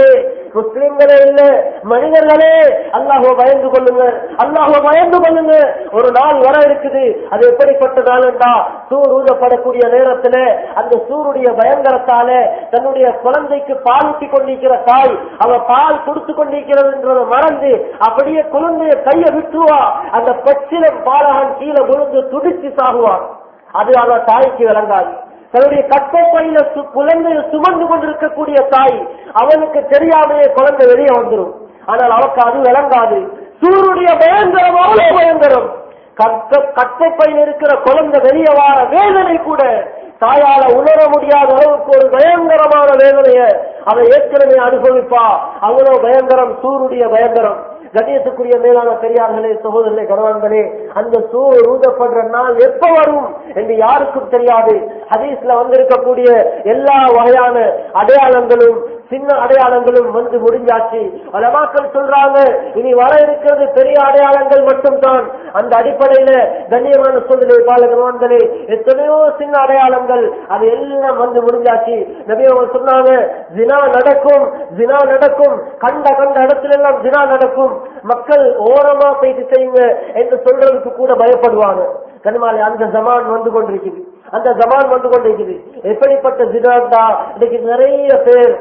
முஸ்லிம்களே இல்ல, மனிதர்களே அல்லாஹ்வை பயந்து கொள்ளுங்க, அல்லாஹ்வை பயந்து கொள்ளுங்க. ஒரு நாள் வர இருக்குது. அது எப்படிப்பட்ட நாள் என்றா, சூர் ஊதப்படக்கூடிய நேரத்துல அந்த சூருடைய பயங்கரத்தால தன்னுடைய குழந்தைக்கு பால் ஊட்டி கொண்டிருக்கிற தாய் அவ பால் கொடுத்து கொண்டிருக்கிறதுன்றதை மறந்து அப்படியே குழந்தைய கைய விட்டுருவா. அந்த பச்சிலம் பாலகன் கீழே விழுந்து துடிச்சு சாகுவான். அது அவ தாய்க்கு விளங்காது. தன்னுடைய கற்பப்பையில குழந்தைய சுமந்து கொண்டிருக்கக்கூடிய தாய் அவனுக்கு தெரியாமலே குழந்தை வெளியே வந்துடும். ஆனால் அவருக்கு அது விளங்காது. சூருடைய பயங்கரம் அவ்வளவு பயங்கரம். கற்பப்பையில் இருக்கிற குழந்தை வெளியே வார வேதனை கூட தாயால உணர முடியாத அளவுக்கு ஒரு பயங்கரமான வேதனையை அவன் ஏற்கனவே அனுபவிப்பா. அவ்வளவு பயங்கரம் சூருடைய பயங்கரம். கண்ணியத்துக்குரிய மேலான பெரியார்களே, சகோதரர்களே, கணவான்களே, அந்த சூர் ஊதப்படுற நாள் எப்ப வரும் என்று யாருக்கும் தெரியாது. ஹதீஸ்ல வந்திருக்கக்கூடிய எல்லா வகையான அடையாளங்களும் சின்ன அடையாளங்களும் வந்து முடிஞ்சாச்சு. உலமாக்கள் சொல்றாங்க இனி வர இருக்கிறது பெரிய அடையாளங்கள் மட்டும்தான். அந்த அடிப்படையில கண்ணியமான சூழ்நிலை பாலகவான்களே, எத்தனையோ சின்ன அடையாளங்கள் அது எல்லாம் வந்து முடிஞ்சாச்சு. நபி அவங்க சொன்னாங்க ஜினா நடக்கும், ஜினா நடக்கும், கண்ட கண்ட இடத்துல எல்லாம் ஜினா நடக்கும். மக்கள் ஓரமா போயிட்டு செய்யுங்க என்று சொல்றதுக்கு கூட பயப்படுவாங்க. கனிமாலே அந்த ஜமான் வந்து கொண்டிருக்குது, அந்த ஜமான் வந்து கொண்டிருக்குது. எப்படிப்பட்ட ஜினாண்டா இன்னைக்கு நிறைய பேர்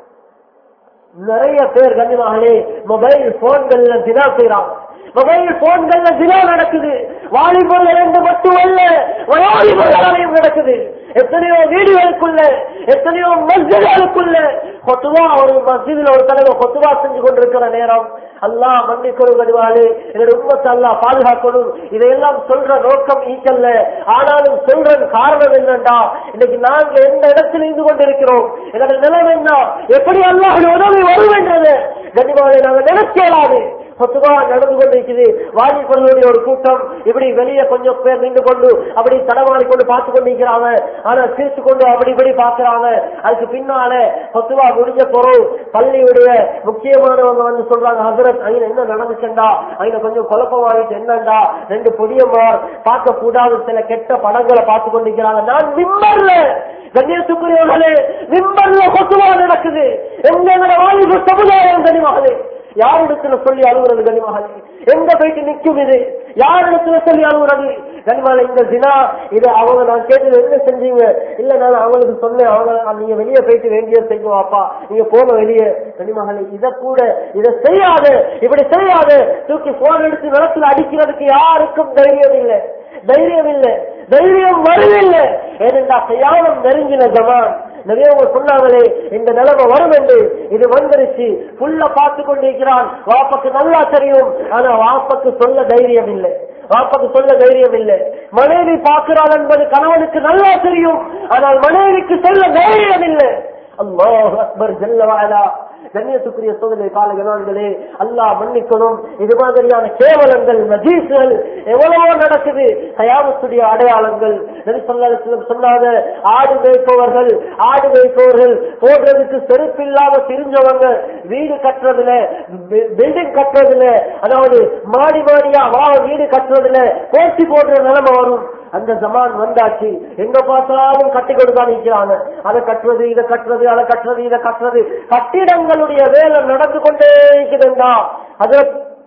நிறைய பேர் கண்ணியமாகலே மொபைல் போன்கள்ல ஜினா செய்யறாங்க. மொபைல் போன்கள்ல ஜினா நடக்குது. வாலிபர்கள் என்று மட்டுமல்ல, வயோதிபர்களாலையும் நடக்குது. எத்தனையோ வீடுகளுக்குள்ள, எத்தனையோ மஸ்ஜிதுகளுக்குள்ள கொத்துவா, ஒரு மஸ்ஜிதில் ஒரு தலைவர் கொத்துவா செஞ்சு கொண்டிருக்கிற நேரம் அல்லாஹ் மன்னிக்கணும் கனிவாளே, என்னுடைய உம்மத்தை அல்லாஹ் பாதுகாக்கணும். இதையெல்லாம் சொல்ற நோக்கம் ஈக்கல்ல. ஆனாலும் சொல்ற காரணம் என்னண்டா, இன்னைக்கு நாங்க எந்த இடத்தில் இருந்து கொண்டிருக்கிறோம், என்னோட நிலம் என்ன, எப்படி அல்லாஹ் உதவி வரும் என்றது கனிவாளே நாங்க நினைக்கலாது. சொத்துவா நடந்து கொண்டிருக்குது. வாலிபர்களுடைய ஒரு கூட்டம் இப்படி வெளியே கொஞ்சம் பேர் நின்று கொண்டு அப்படி தடமாறி கொண்டு பார்த்து கொண்டிருக்கிறாங்க. ஆனா சிரிச்சு கொண்டு அப்படி இப்படி பாக்குறாங்க. அதுக்கு பின்னால சொத்துவா முடிஞ்ச பொருள் பள்ளியுடைய முக்கியமானவங்க வந்து சொல்றாங்க, ஹசரத் அங்க என்ன நடந்துச்சுண்டா, அங்க கொஞ்சம் குழப்பமாயிட்டு என்னண்டா, ரெண்டு புதியமார் பார்க்க கூடாத சில கெட்ட படங்களை பார்த்து கொண்டிருக்கிறாங்க. நான் மிம்பர்ல கண்ணியத்துக்குரியவர்களே, மிம்பர்ல சொத்துவா நடக்குது. எங்களோட வாலிப சமுதாயம் கனிமகளே, யாரிடத்துல சொல்லி அழுகுறது கனிமகளே, எங்க போயிட்டு நிக்கும் இது, யாரிடத்துல சொல்லி அழுகுறது கனிமலை? இந்த தினா இது அவங்க நான் கேட்டது என்ன செஞ்சீங்க, இல்ல நான் அவங்களுக்கு சொன்னேன், அவங்க நீங்க வெளியே போயிட்டு வேண்டிய செய்யும் அப்பா, நீங்க போக வெளியே. கனிமகளே இதை கூட இதை செய்யாது, இப்படி செய்யாது. தூக்கி போன் எடுத்து நிலத்துல அடிக்கிறதுக்கு யாருக்கும் தைரியம் இல்லை, தைரியம் இல்லை, தைரியம் வருவில்லை. ஏனென்றா கையாளம் நெருங்கின ஜமான். நிறைய சொன்னாங்களே இந்த நிலைமை வரும் என்று, இது வந்துருச்சு. புள்ள பார்த்து கொண்டிருக்கிறான், வாப்பக்கு நல்லா தெரியும், ஆனா வாப்பக்கு சொல்ல தைரியம் இல்லை, வாப்பக்கு சொல்ல தைரியம் இல்லை. மனைவி பார்க்கிறாள் என்பது கணவனுக்கு நல்லா தெரியும், ஆனால் மனைவிக்கு சொல்ல தைரியம் இல்லை. அல்லாஹ் அக்பர் ஜல்ல வஅலா. கண்ணியத்துக்குரிய சோதனை காலகணங்களே, அல்லாஹ் மன்னிக்கணும். இது மாதிரியான கேவலங்கள் நஜீசுகள் எவ்வளவோ நடக்குது. கயாமத்துடைய அடையாளங்கள் நபி ஸல்லல்லாஹு அலைஹி வஸல்லம் சொன்னாங்க, ஆடு மேய்ப்பவர்கள் ஆடு மேய்ப்பவர்கள் போடுறதுக்கு செருப்பு இல்லாம திரிஞ்சவங்க வீடு கட்டுறதுல, பில்டிங் கட்டுறதுல, அதாவது மாடி மாடியா வா வீடு கட்டுறதுல போட்டி போடுற நிலைமை வரும். அந்த ஜமான் வந்தாச்சு. எங்க பார்த்தாலும் கட்டி கொடுத்தான் நிற்கிறாங்க. அதை கட்டுறது, இதை கட்டுறது, அதை கட்டுறது, இதை கட்டுறது, கட்டிடங்களுடைய வேலை நடந்து கொண்டே இருக்குதுண்டா. அது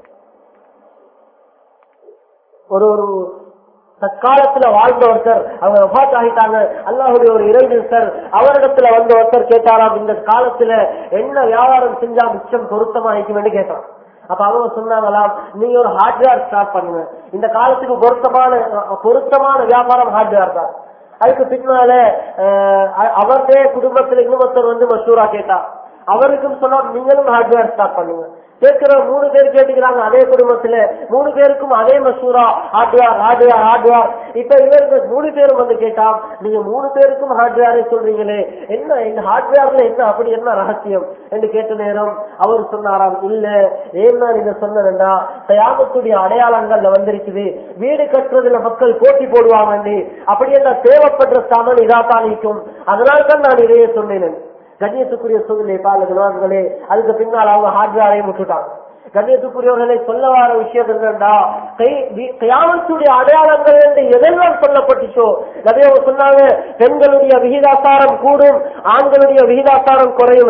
ஒரு ஒரு தற்காலத்துல வாழ்ந்த ஒருத்தர், அவங்க வஃபாத் ஆகிட்டாங்க. அல்லாஹ்வுடைய ஒரு இறைநேசர் அவரிடத்துல வந்த ஒருத்தர் கேட்டாராம், இந்த காலத்துல என்ன வியாபாரம் செஞ்சா மிச்சம் பொருத்தமா இருக்கும்னு கேட்டான். அப்ப அவங்க சொன்னாங்களாம், நீங்க ஒரு ஹார்ட்வேர் ஸ்டார்ட் பண்ணுங்க, இந்த காலத்துக்கு பொருத்தமான பொருத்தமான வியாபாரம் ஹார்ட்வேர் தான். அதுக்கு பின்னால அவருடைய குடும்பத்துல இன்னொருத்தர் வந்து மஷூரா கேட்டா, அவருக்கும் சொன்னா நீங்களும் ஹார்ட்வேர் ஸ்டார்ட் பண்ணுங்க. கேட்கிற மூணு பேர் கேட்டுக்கிறாங்க அதே குடும்பத்துல, மூணு பேருக்கும் அதே மசூரா ஹார்ட்வேர் ஹார்ட்வேர் ஹார்ட்வேர். இப்ப இவருக்கு மூணு பேரும் வந்து கேட்டா, நீங்க மூணு பேருக்கும் ஹார்ட்வேரே சொல்றீங்களே, என்ன இந்த ஹார்ட்வேர்ல என்ன அப்படி என்ன ரகசியம் என்று கேட்ட நேரம் அவர் சொன்னாராம், இல்ல ஏன்னா நீங்க சொன்னா கயாமத்துடைய அடையாளங்கள்ல வந்திருக்குது, வீடு கட்டுறதுல மக்கள் போட்டி போடுவாங்க, அப்படி என்ன தேவைப்படுற சாமான் இதாத்தான் இருக்கும், அதனால்தான் நான் இதையே சொன்னேன். கண்ணியத்துக்குரிய சூழ்நிலை பாலகர்களே, அதுக்கு பின்னால் அவங்க ஹார்ட்வேரையும் விட்டுட்டாங்க. கண்ணியத்துக்குரியவர்களை சொல்ல வர விஷயம் என்னண்டா, கியாமத்துடைய அடையாளங்கள் என்று எதெல்லாம் சொல்லப்பட்டுச்சோ நிறைய சொன்னாங்க. பெண்களுடைய விகிதாசாரம் கூடும், ஆண்களுடைய விகிதாசாரம் குறையும் என்று.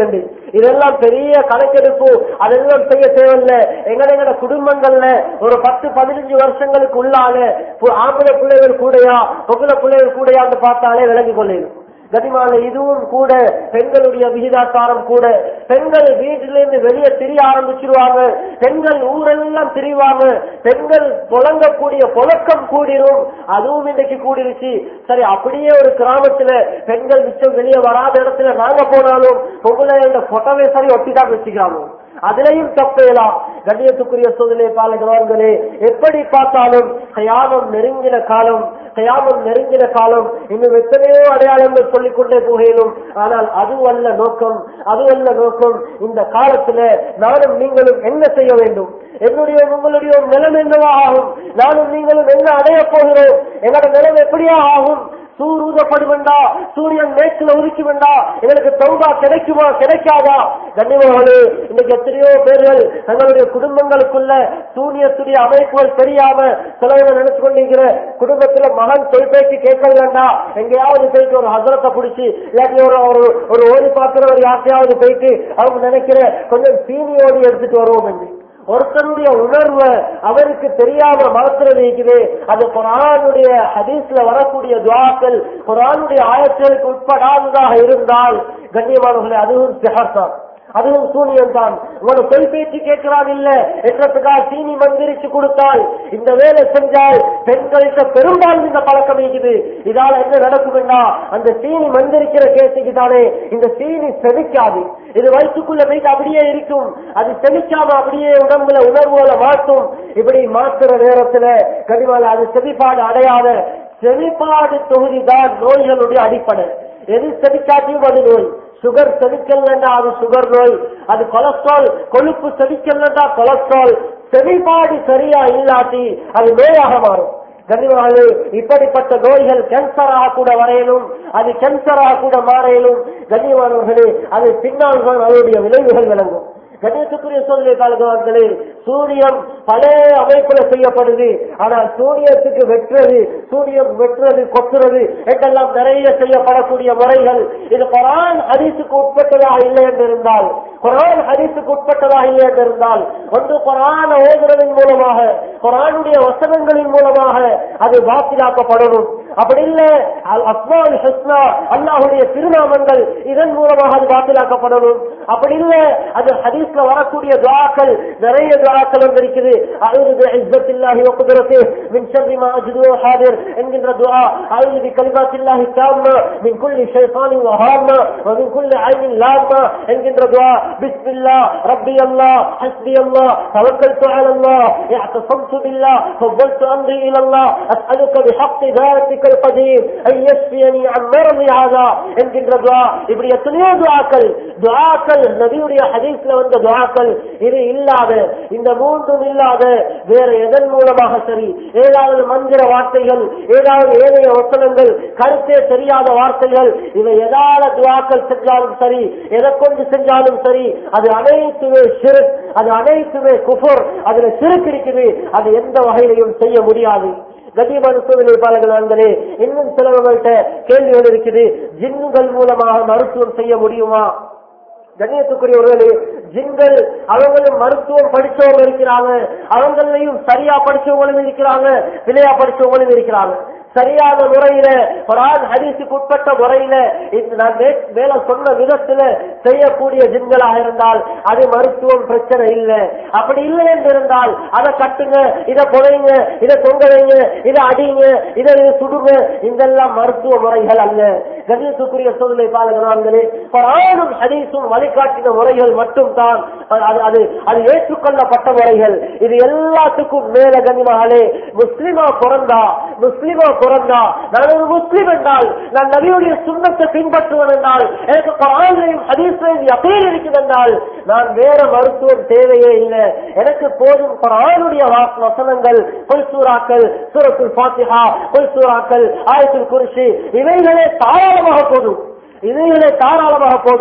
இதெல்லாம் பெரிய கணக்கெடுப்பு, அதெல்லாம் செய்ய தேவையில்லை. எங்கட எங்கட குடும்பங்கள்ல ஒரு பத்து பதினஞ்சு வருஷங்களுக்கு உள்ளாக ஆம்பளை பிள்ளைகள் கூடையா பொம்பளை பிள்ளைகள் கூடையான்னு பார்த்தாலே விளங்கி கொள்ளும். கனிமான இதுவும் கூட பெண்களுடைய விகிதாச்சாரம் கூட. பெண்கள் வீட்டிலிருந்து வெளியே திரிய ஆரம்பிச்சிருவாங்க, பெண்கள் ஊரெல்லாம் திரிவாங்க, பெண்கள் புழங்கக்கூடிய புழக்கம் கூடிரும். அதுவும் இன்னைக்கு கூடிருச்சு. சரி, அப்படியே ஒரு கிராமத்துல பெண்கள் மிச்சம் வெளியே வராத இடத்துல நாங்க போனாலும் பொங்கலை போட்டோவே சரி ஒட்டிதான் வச்சுக்கிறாங்க. அதிலையும் தப்பேலாம். கண்ணியத்துக்குரிய சோதனை பாலகவான்களே, எப்படி பார்த்தாலும் கயாமம் நெருங்கின காலம், கயாமம் நெருங்கின காலம். இன்னும் எத்தனையோ அடையாளங்கள் சொல்லிக் கொண்டே போகலும். ஆனால் அதுவல்ல நோக்கம், அதுவல்ல நோக்கம். இந்த காலத்துல நானும் நீங்களும் என்ன செய்ய வேண்டும்? என்னுடைய உங்களுடைய நிலைமை என்னவா ஆகும்? நானும் நீங்களும் என்ன அடைய போகிறோம்? எங்களோட நிலைமை எப்படியா ஆகும்? சூர் ஊதப்படும் வேண்டா, சூரியன் மேற்குல உதிக்க வேண்டா, எங்களுக்கு தௌபா கிடைக்குமா கிடைக்காதா? கண்ணியமானே, இன்னைக்கு எத்தனையோ பேர்கள் தங்களுடைய குடும்பங்களுக்குள்ள சூரியத்துடைய அமைப்புகள் தெரியாம சிலவர்கள் நினைச்சு கொண்டிருக்கிற குடும்பத்துல மகன் தொழில் பேச்சு கேட்க வேண்டாம், எங்கேயாவது போயிட்டு ஒரு ஹசரத்தை பிடிச்சி இல்லாட்டி ஒரு ஒரு ஓடி பார்க்கிற ஒரு யாத்தையாவது போயிட்டு அவங்க நினைக்கிற கொஞ்சம் சீனியோடு எடுத்துட்டு வருவோம் என்று ஒருத்தருடைய உணர்வை அவருக்கு தெரியாம மறக்கிறது இருக்குது. அது குர்ஆனுடைய ஹதீஸ்ல வரக்கூடிய துஆக்கள் குர்ஆனுடைய ஆயத்துகளுக்கு உட்படாததாக இருந்தால் கண்ணியமானவர்களே, அதுவும் சிஹர் தான், அதுவும் சூனியம் தான். உங்களோட சொல் பேச்சு கேட்கிறான் இல்ல என்றதுக்காக சீனி மந்திரிச்சு கொடுத்தால், இந்த வேலை செஞ்சால் பெண்களுக்கு பெரும்பாலும் இந்த பழக்கம் இருக்குது. இதால என்ன நடக்கும்னா, அந்த சீனி மந்திரிக்கிற கேசுக்கு தானே இந்த சீனி செமிக்காது, இது வயிற்றுக்குள்ள போயிட்டு அப்படியே இருக்கும். அது செமிக்காம அப்படியே உடம்புல உணர்வுகளை மாற்றும். இப்படி மாற்றுற நேரத்துல கனிமால அது செவிப்பாடு அடையாத செவிப்பாடு தொகுதி தான் நோய்களுடைய அடிப்படை. எது செவிக்காட்டியும் அது நோய். சுகர் செவிக்கல்னா அது சுகர் நோய், அது கொலஸ்ட்ரால், கொழுப்பு செவிக்கல்னா கொலஸ்ட்ரால். செவிப்பாடு சரியா இல்லாட்டி அது நோயாக மாறும். கனிவாளு இப்படிப்பட்ட நோய்கள் கேன்சராக கூட வரையிலும், அது கேன்சராக கூட மாறையிலும். கண்ணியமானவர்களே, அது பின்னால் அதனுடைய விளைவுகள் விளங்கும். கண்ணியத்துக்குரிய சோதனை காலங்களே, சூரியன் பல அமைப்புல செய்யப்படுது. ஆனால் சூரியத்துக்கு வெட்டுறது, சூரியன் வெட்டுறது, கொத்துறது என்றெல்லாம் நிறைய செய்யப்படக்கூடிய முறைகள் இது குர்ஆன் ஹதீஸுக்கு உட்பட்டதாக இல்லை என்றிருந்தால், குர்ஆன் ஹதீஸுக்கு உட்பட்டதாக இல்லை என்றிருந்தால் ஒன்று குர்ஆன் ஓதுறதன் மூலமாக, குர்ஆனுடைய வசனங்களின் மூலமாக அது பாத்திலாக்கப்படணும். அப்படி இல்லை அஸ்மாஉல் ஹுஸ்னா அல்லாஹ்வுடைய திருநாமங்கள் இதன் மூலமாக அது பாத்திலாக்கப்படணும். அப்படி இல்லை அது ஹதீஸ்ல வரக்கூடிய துஆக்கள் நிறைய துஆக்கள் வந்திருக்குது. அஊது பிஇஸ்ஸத்தில்லாஹி வ குத்ரத்திஹி மின் ஷர்ரி மா அஜிது வ ஹாதிர் என்கின்ற துஆ, அஊது பிகலிமாத்தில்லாஹி தாம்மா மின் குல்லி ஷைத்தானின் வ ஹாம்மா வ மின் குல்லி ஐனின் லாம்மா என்கின்ற துஆ, பிஸ்மில்லாஹ் ரப்பியல்லாஹ் ஹஸ்பியல்லாஹ் தவக்கல்து அலல்லாஹ் இஅ்தஸம்து பில்லாஹ் ஃபவ்வல்து அம்ரி இலல்லாஹ் அஸ்அலுக பிஹக்கி ذاتك القدير ان يشفيني عن مرضي هذا என்கின்ற துஆ. இப்படி எத்தனையோ துஆக்கள் துஆக்கள் நபியுடைய ஹதீஸ்ல வந்த துஆக்கள். இது இல்லாத, இந்த மூன்றும் இல்லாத வேற எதன் மூலமாக சரி, ஏதாவது மந்திர வார்த்தைகள், ஏதாவது ஏனைய வசனங்கள், கருத்தே தெரியாத வார்த்தைகள், இவை எதால துஆக்கள் செஞ்சாலும் சரி, எதை கொண்டு செஞ்சாலும் சரி, அது அனைத்துமே ஷிர்க், அது அனைத்துமே குஃபர். அதுல ஷிர்க் இருக்குது, அது எந்த வகையிலையும் செய்ய முடியாது. கண்ணியமான சோதனை பாலகர்களே, இன்னும் சிலவர்கள்ட்ட கேள்விகள் இருக்குது, ஜின்னுகள் மூலமாக மருத்துவம் செய்ய முடியுமா? கண்ணியத்துக்குரியவர்களே, ஜின்கள் அவங்களும் மருத்துவம் படிச்சவங்க இருக்கிறாங்க, அவங்களையும் சரியா படிச்சவங்களும் இருக்கிறாங்க, பிழையா படிச்சவங்களும் இருக்கிறாங்க. சரியான முறையில குர்ஆன் ஹதீஸுக்கு உட்பட்ட முறையில நான் மேல சொன்ன விதத்துல செய்யக்கூடிய ஜின்களாக இருந்தால் அது மருத்துவம் பிரச்சனை இல்லை. அப்படி இல்லை என்று இருந்தால் அதை கட்டுங்க, இதை புதைங்க, இதை தொங்க வைங்க, இதை அடிங்க, இதை சுடுங்க, இதெல்லாம் மருத்துவ முறைகள் அல்ல. கண்ணியத்துக்குரிய சோதனை பாலகர்களே, குர்ஆனும் ஹதீஸும் வழிகாட்டின முறைகள் மட்டும் தான் அது அது ஏற்றுக்கொள்ளப்பட்ட முறைகள். இது எல்லாத்துக்கும் மேல கண்ணியமாகலே முஸ்லிமா பிறந்தா முஸ்லிமா பிறந்தா நான் ஒரு முஸ்லிம் என்றால், நான் நபியுடைய சுன்னத்தை பின்பற்றுவேன் என்றால், எனக்கு குர்ஆனிலும் ஹதீஸிலும் யகீன் இருக்குது என்றால், நான் வேற மருத்துவம் தேவையே இல்லை. எனக்கு போதும் குர்ஆனுடைய வசனங்கள், குல் சூராக்கள், சூரத்துல் ஃபாத்திஹா, குல் சூராக்கள், ஆயத்துல் குர்சி, இவைகளே தாராளமாக போதும், இவைகளே தாராளமாக போதும்.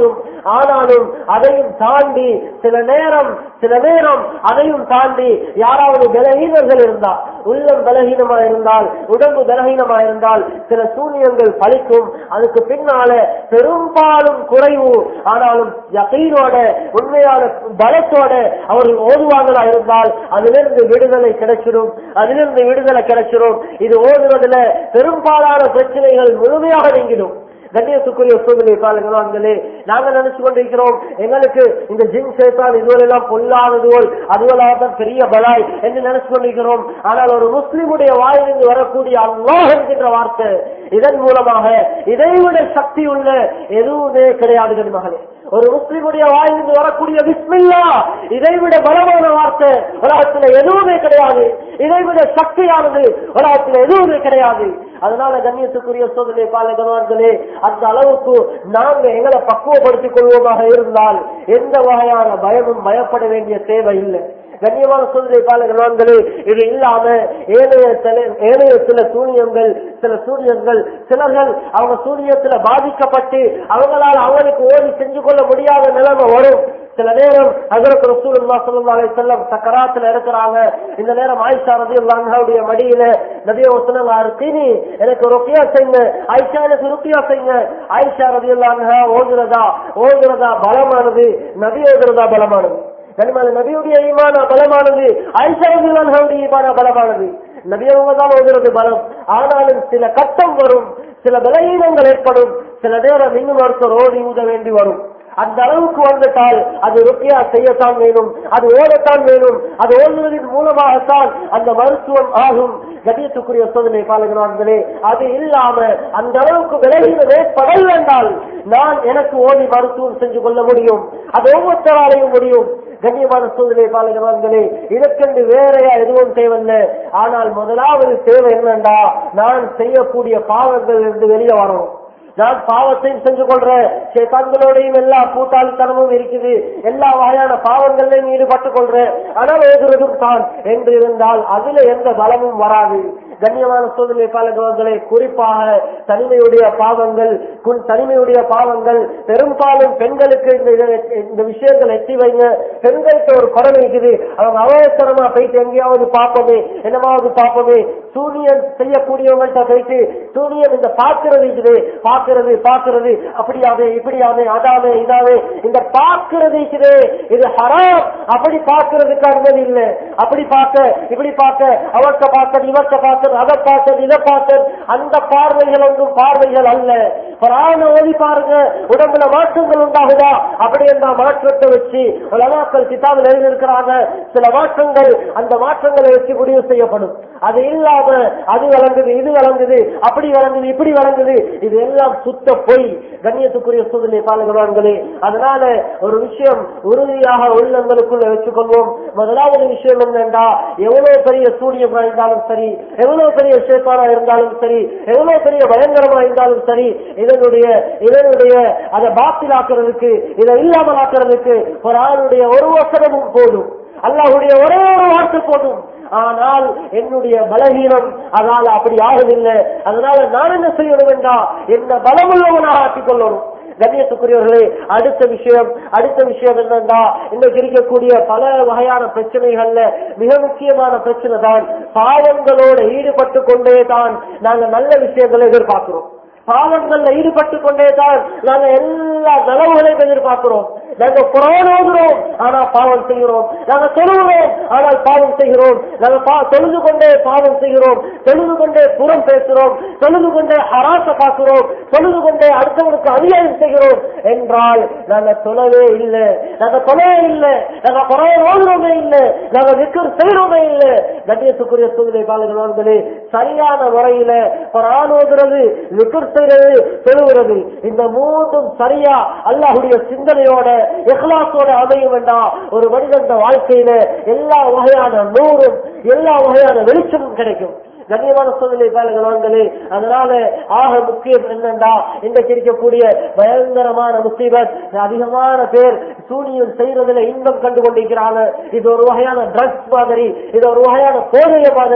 ஆனாலும் அதையும் தாண்டி சில நேரம் சில நேரம் அதையும் தாண்டி யாராவது பலகீனர்கள் இருந்தால், உள்ளம் பலகீனமா இருந்தால், உடம்பு பலகீனமா இருந்தால் சில சூனியங்கள் பலிக்கும். அதுக்கு பின்னால பெரும்பாலும் குறைவு. ஆனாலும் யகீனோட உண்மையான பலத்தோட அவர்கள் ஓதுவாங்களா இருந்தால் அதிலிருந்து விடுதலை கிடைச்சிடும், அதிலிருந்து விடுதலை கிடைச்சிடும். இது ஓதுவதில் பெரும்பாலான பிரச்சனைகள் முழுமையாக நீங்கிடும். கண்ணியத்துக்குரிய சூழ்நிலை காலங்களே நாங்க நினைச்சு கொண்டிருக்கிறோம் எங்களுக்கு இந்த ஜின் சேத்தான் இதுவெல்லாம் பொல்லாததுவோல் அதுவெல்லாம் பெரிய பலாய் என்று நினைச்சு கொண்டிருக்கிறோம். ஆனால் ஒரு முஸ்லிமுடைய வாயிலிருந்து வரக்கூடிய அல்லாஹ் என்கின்ற வார்த்தை, இதன் மூலமாக இதைவிட சக்தி உள்ள எதுவுமே கிடையாது. மகளே, ஒரு முஸ்லிமுடைய வாயிலிருந்து வரக்கூடிய பிஸ்மில்லா இதைவிட பலமான வார்த்தை உலகத்தில் எதுவுமே கிடையாது. இதைவிட சக்தியானது உலகத்தில் எதுவுமே கிடையாது. அதனால கண்ணியத்துக்குரிய சோதனை பாலகவான்களே, அந்த அளவுக்கு நாங்க எங்களை பக்குவப்படுத்திக் கொள்வோமாக இருந்தால் எந்த வகையான பயமும் பயப்பட வேண்டிய தேவை இல்லை. கண்ணியமான சோதனை பாலகவான்களே, இது இல்லாம ஏனைய ஏனைய சில சூனியங்கள் சில சூனியங்கள் சிலர்கள் அவங்க சூனியத்துல பாதிக்கப்பட்டு அவங்களால் அவங்களுக்கு ஓடி செஞ்சு கொள்ள முடியாத நிலைமை வரும். சில நேரம் ஹஜ்ரத் ரசூலுல்லாஹி ஸல்லல்லாஹு அலைஹி வஸல்லம் சக்கராத்துல இருக்கிறாங்க. இந்த நேரம் ஆயிஷா ரலியல்லாஹு அன்ஹாவுடைய மடியில நபியே சொன்னாங்க, எனக்கு ருக்யா செய்யுங்க, ஆயிஷா எனக்கு ருக்யா செய்யுங்க. ஆயிஷா ரலியல்லாஹு அன்ஹா ஓதுறதா ஓதுறதா பலமானது, நபி ஓதுறதா பலமானது. நபியுடைய ஈமானா பலமானது, ஆயிஷா ரலியல்லாஹு அன்ஹாவுடைய ஈமானா பலமானது. நபியவங்கதான் ஓதுறது பலம். ஆனாலும் சில கட்டம் வரும், சில பலவீனங்கள் ஏற்படும். சில நேரம் இன்னும் ஒருத்தர் ஓடி ஊத வேண்டி வரும். அந்த அளவுக்கு வந்துட்டால் அது ருக்கியா செய்யத்தான் வேணும், அது ஓடத்தான் வேணும். அது ஓடுவதன் மூலமாகத்தான் அந்த மருத்துவம் ஆகும். கண்ணியத்துக்குரிய சோதனை பாலகனார்களே, அது இல்லாம அந்த அளவுக்கு விலகின ஏற்படல் என்றால் நான் எனக்கு ஓடி மருத்துவம் செஞ்சு கொள்ள முடியும். அது ஒவ்வொருத்தராலையும் முடியும். கண்ணியமான சோதனை பாலகவான்களே, இதற்கென்று வேறையா எதுவும் தேவையில்லை. ஆனால் முதலாவது தேவை என்னண்டா, நான் செய்யக்கூடிய பாவங்கள் இருந்து வெளியே வரணும். நான் பாவத்தையும் செஞ்சு கொள்றேன், சேத்தான்களோடையும் எல்லா கூட்டாளித்தனமும் இருக்குது, எல்லா வகையான பாவங்களையும் ஈடுபட்டுக் கொள்றேன், ஆனால் ஓதுறதும் தான் என்று இருந்தால் அதுல எந்த பலமும் வராது. கண்ணியமான சோதனை பாலகவர்களை, குறிப்பாக தனிமையுடைய பாவங்கள் தனிமையுடைய பாவங்கள் பெரும்பாலும் பெண்களுக்கு இந்த விஷயங்கள் எட்டி வைங்க. பெண்களுக்கு ஒரு குறை இருக்குது, அவங்க அவசரமா போயிட்டு எங்கேயாவது பார்ப்போமே என்னமாவது பார்ப்போமே, சூனியன் செய்யக்கூடியவங்கள்ட்ட போயிட்டு சூனியன் இந்த பார்க்கிறது இருக்குது, பார்க்கிறது பார்க்கிறது அப்படியாவே இப்படியாவே அதாவே இதாவே இந்த பார்க்கிறது இருக்குது, இது ஹராம். அப்படி பார்க்கிறதுக்கு அனுமதி இல்லை. அப்படி பார்க்க இப்படி பார்க்க அவர்கிட்ட பார்த்தது இவர்கிட்ட பார்த்தது அதை பார்த்தது இதை பார்த்தது அந்த பார்வைகள் ஒன்றும் பார்வைகள் அல்ல. குர்ஆனை ஓதி பாருங்க, உடம்புல மாற்றங்கள் உண்டாகுதா? அப்படி என்ற மாற்றத்தை வச்சு உலமாக்கள் கிதாபில் எழுதியிருக்கிறாங்க. சில மாற்றங்கள் அந்த மாற்றங்களை வச்சு முடிவு செய்யப்படும். அது இல்லாம அது வழங்குது இது வழங்குது அப்படி வழங்குது இப்படி வழங்குது, இது எல்லாம் சுத்த பொய். கண்ணியத்துக்குரிய சூழ்நிலை பாலகவான்களே, அதனால ஒரு விஷயம் உறுதியாக உள்ளங்களுக்குள்ள வச்சுக் கொள்வோம். முதலாவது விஷயம் என்னண்டா, எவ்வளவு பெரிய சூரியமா இருந்தாலும் சரி, எவ்வளவு பெரிய சேப்பாரா இருந்தாலும் சரி, எவ்வளவு பெரிய பயங்கரமா இருந்தாலும் சரி, இதனுடைய இதனுடைய அதை பாத்திலாக்குறதுக்கு இதை இல்லாமல் ஆக்குறதுக்கு ஒரு ஆளுடைய ஒரு வசனமும் போதும், அல்லாஹ்வுடைய ஒரே ஒரு வார்த்தை போதும். ஆனால் என்னுடைய பலகீனம் அதால் அப்படி ஆகவில்லை. அதனால நான் என்ன செய்யணும் என்றா, என்ன பலமுள்ளவனாக ஆக்கிக் கொள்ளணும். கண்ணியத்துக்குரியவர்களே, அடுத்த விஷயம் அடுத்த விஷயம் என்னன்னா, இன்றைக்கு இருக்கக்கூடிய பல வகையான பிரச்சனைகள்ல மிக முக்கியமான பிரச்சனை தான் பாவங்களோட ஈடுபட்டு கொண்டே தான் நாங்க நல்ல விஷயங்களை எதிர்பார்க்கிறோம். பாவங்கள்ல ஈடுபட்டு கொண்டே தான் நாங்க எல்லா நலவுகளையும் எதிர்பார்க்கிறோம். நாங்க குர்ஆன் ஓதுறோம் ஆனா பாவம் செய்கிறோம், நாங்க தொழுகிறோம் ஆனால் பாவம் செய்கிறோம், நாங்க தொழுது கொண்டே பாவம் செய்கிறோம், தொழுது கொண்டே புறம் பேசுறோம், தொழுது கொண்டே ஹராச பார்க்கிறோம், தொழுது கொண்டே அடுத்தவனுக்கு அநியாயம் செய்கிறோம் என்றால் நாங்க தொழவே இல்லை, நாங்க தொழவே இல்லை, நாங்க குர்ஆன் ஓதுறோமே இல்லை, நாங்க திக்ர் செய்யறோமே இல்லை. கண்ணியத்துக்குரிய சூழ்நிலை பாலகர்களே, சரியான முறையில குர்ஆன் ஓதுறது, திக்ர் செய்யறது, தொழுகிறது, இந்த மூன்றும் சரியா அல்லாஹ்வுடைய சிந்தனையோட இஹ்லாஸோட அமையும் வேண்டாம். ஒரு மனிதன் வாழ்க்கையில எல்லா வகையான நூறும் எல்லா வகையான வெளிச்சமும் கிடைக்கும். கண்ணியமான சூழ்நிலை பாலகவான்களே, அதனால ஆக முக்கியம் என்னண்டா, இன்றைக்கு இருக்கக்கூடிய பயங்கரமான முசீபத், அதிகமான பேர் சூனியம் செய்யறதுல இன்பம் கண்டு கொண்டிருக்கிறாங்க. இது ஒரு வகையான ட்ரக்ஸ் மாதிரி, இது ஒரு வகையான போதைய மாதிரி.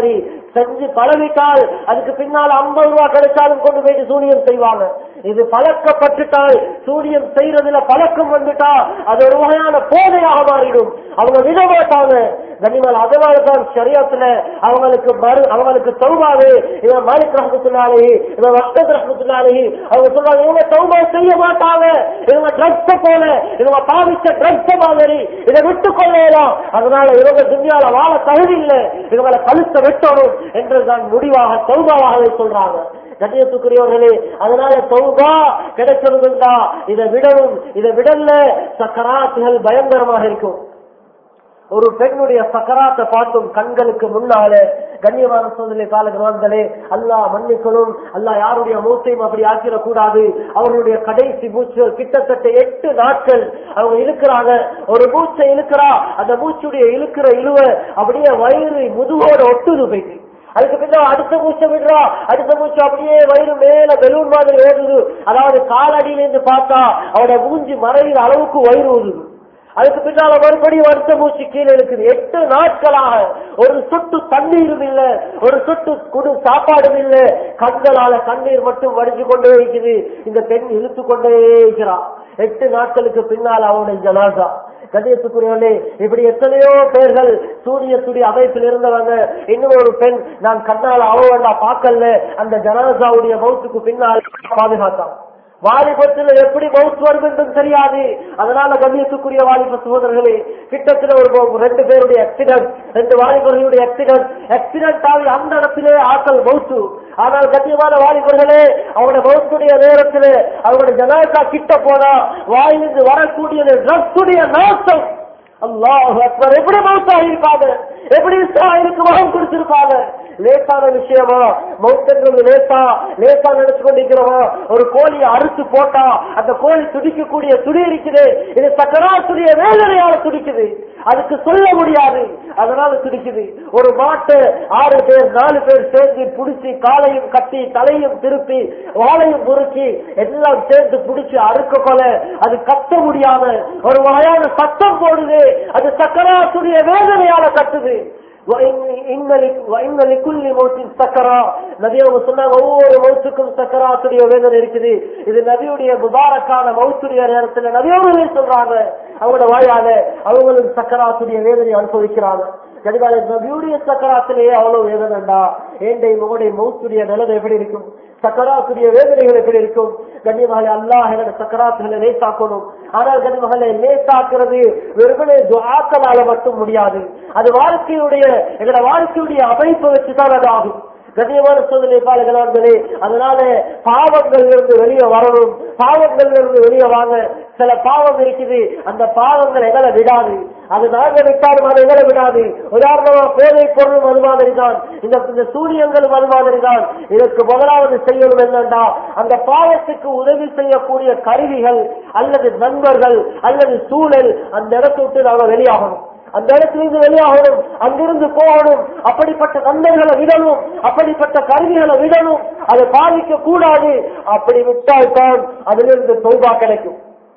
செஞ்சு பழகிட்டால் அதுக்கு பின்னால் ஐம்பது ரூபாய் கிடைச்சாலும் கொண்டு போயிட்டு சூனியம் செய்வாங்க. இது பழக்கப்பட்டுட்டால் சூனியம் செய்யறதுல பழக்கம் வந்துட்டா அது ஒரு வகையான போதையாக மாறிடும். அவங்க விட மாட்டாங்க கண்ணியமான. அதனாலதான் ஷரியத்துல அவங்களுக்கு மறு அவங்களுக்கு தௌபாவே இவன் மாலிக் ரஹ்மத்துல்லாஹி இவன் வக்தத் ரஹ்மத்துல்லாஹி அவங்க சொல்றாங்க இவங்க தௌபா செய்ய மாட்டாங்க, இவங்க ட்ரக்ஸ போல இவங்க பாவிச்ச ட்ரக்ஸ மாதிரி இதை விட்டு கொள்ளலாம், அதனால இவங்க துன்யால வாழ தகுதி இல்லை, இவங்களை கழுத்தை வெட்டணும் என்றுதான் முடிவாக தௌபாவாக சொல்றாங்க. கண்ணியத்துக்குரியவர்களே, அதனால தௌபா கிடைச்சிருந்தா இதை விடவும் இதை விடல சக்கராத்துகள் பயங்கரமாக இருக்கும். ஒரு பெண்ணுடைய சக்கராத்தை பார்த்தும் கண்களுக்கு முன்னால கண்ணியமான சோதனை காலங்களே அல்லாஹ் மன்னிக்கணும், அல்லாஹ் யாருடைய மூச்சையும் அப்படி ஆக்கிடக்கூடாது. அவர்களுடைய கடைசி மூச்சு கிட்டத்தட்ட எட்டு நாட்கள் அவங்க இழுக்கிறாங்க. ஒரு மூச்சை இழுக்கிறா, அந்த மூச்சுடைய இழுக்கிற இழுவ அப்படியே வயிறு முதுகோட ஒட்டுது போயிட்டு. அதுக்கு பின்னா அடுத்த மூச்சை விடுறா, அடுத்த மூச்சு அப்படியே வயிறு மேல பெலூன் மாதிரி ஓடுது. அதாவது காலடியிலிருந்து பார்த்தா அவட மூஞ்சி மறைகிற அளவுக்கு வயிறு ஊதுது. அதுக்கு பின்னால மறுபடியும் அடுத்த மூச்சு கீழே இருக்குது. எட்டு நாட்களாக ஒரு சொட்டு தண்ணீரும் இல்ல, ஒரு சொட்டு குடு சாப்பாடும் இல்ல, கண்களால கண்ணீர் மட்டும் வடிஞ்சு கொண்டே இருக்குது. இந்த பெண் இழுத்து கொண்டே இருக்கிறான். எட்டு நாட்களுக்கு பின்னால் அவனுடைய ஜனாசா. கண்ணியத்துக்குரியவர்களே, இப்படி எத்தனையோ பேர்கள் சூரியத்துடைய அமைப்பில் இருந்தவங்க. இன்னும் ஒரு பெண் நான் கண்ணால் அவ வேண்டா பார்க்கல, அந்த ஜனாசாவுடைய மௌத்துக்கு பின்னால் பாதுகாத்தான். வாலிபத்தில் எப்படி மவுத் வரும் என்றும் தெரியாது. அதனால கண்ணியத்துக்குரிய வாலிப சகோதரர்களே, கிட்டத்தட்ட ஒரு ரெண்டு பேருடைய ஆக்சிடென்ட், ரெண்டு வாலிபர்களுடைய ஆக்சிடென்ட் ஆக்சிடென்ட் ஆகி அந்த இடத்திலே ஆக்கள் மவுத்து. ஆனால் கண்ணியமான வாலிபர்களே, அவருடைய மவுத்துடைய நேரத்தில் அவருடைய ஜனாசா கிட்ட போனா வாயிலிருந்து வரக்கூடியது ட்ரக்ஸுடைய நாசம். அல்லாஹ் அக்பர். எப்படி மவுத்தாக இருப்பாங்க, எப்படி இஸ்ராயலுக்கு மகம் கொடுத்திருப்பாங்க. லேசான விஷயமா மவுத்தன்றது லேசா லேசா நினைச்சு கொண்டிருக்கிறோமா? ஒரு கோழியை அறுத்து போட்டா அந்த கோழி துடிக்கக்கூடிய துடி இருக்குது. இது சக்கராத்துடைய வேதனையால துடிக்குது, அதுக்கு சொல்ல முடியாது, அதனால துடிக்குது. ஒரு மாட்டை ஆறு பேர் நாலு பேர் சேர்ந்து புடிச்சு காலையும் கட்டி தலையும் திருப்பி வாழையும் முறுக்கி எல்லாம் சேர்ந்து புடிச்சு அறுக்க போல அது கத்த முடியாம ஒரு வகையான சத்தம் போடுது. அது சக்கராத்துடைய வேதனையால கட்டுது. ஒவ்வொரு மௌத்துக்கும் சக்கராத்துடைய வேதனை இருக்குது. இது நபியுடைய முபாரக்கான மௌத்துடைய நேரத்தில் நபியோடு சொல்றாங்க. அவங்களோட வாயால அவங்களும் சக்கராத்துடைய வேதனை அனுபவிக்கிறாங்க. நபியுடைய சக்கராத்திலேயே அவ்வளவு வேதனைண்டா ஏண்டை மகனுடைய மௌத்துடைய நிலைமை எப்படி இருக்கும்? சக்கராத்துடைய வேதனைகள் எப்படி இருக்கும்? கண்ணியமகளே, அல்லாஹ் எங்களோட சக்கராத்துகளை லேசாக்கணும். ஆனால் கண்ணியமகளே, லேசாக்குறது வெறுமனே துஆக்களால மட்டும் முடியாது. அது வாழ்க்கையுடைய எங்களோட வாழ்க்கையுடைய அமைப்பை வச்சுதான் அது ஆகும். கண்ணியமான சோதனை பாலகளார்களே, அதனால பாவங்கள் இருந்து வெளியே வரணும். பாவங்கள் இருந்து வெளியே வாங்க. சில பாவம் இருக்குது, அந்த பாவங்கள் எங்களை விடாது. அது நாங்க விட்டாலும் அது எங்களை விடாது. உதாரணமா போதை பொருளும் அது மாதிரி தான், இந்த சூரியங்களும் அது மாதிரி தான். இதற்கு முதலாவது செய்யணும் என்னன்னா, அந்த பாவத்துக்கு உதவி செய்யக்கூடிய கருவிகள் அல்லது நண்பர்கள் அல்லது சூழல் அந்த இடத்தை விட்டு நாங்கள் வெளியாகணும். அந்த இடத்திலிருந்து வெளியாகணும், அங்கிருந்து போகணும். அப்படிப்பட்ட நண்பர்களை விடணும், அப்படிப்பட்ட கருவிகளை விடணும். அதை பாதிக்க கூடாது. அப்படி விட்டால்தான் அதிலிருந்து தௌபா கிடைக்கும்.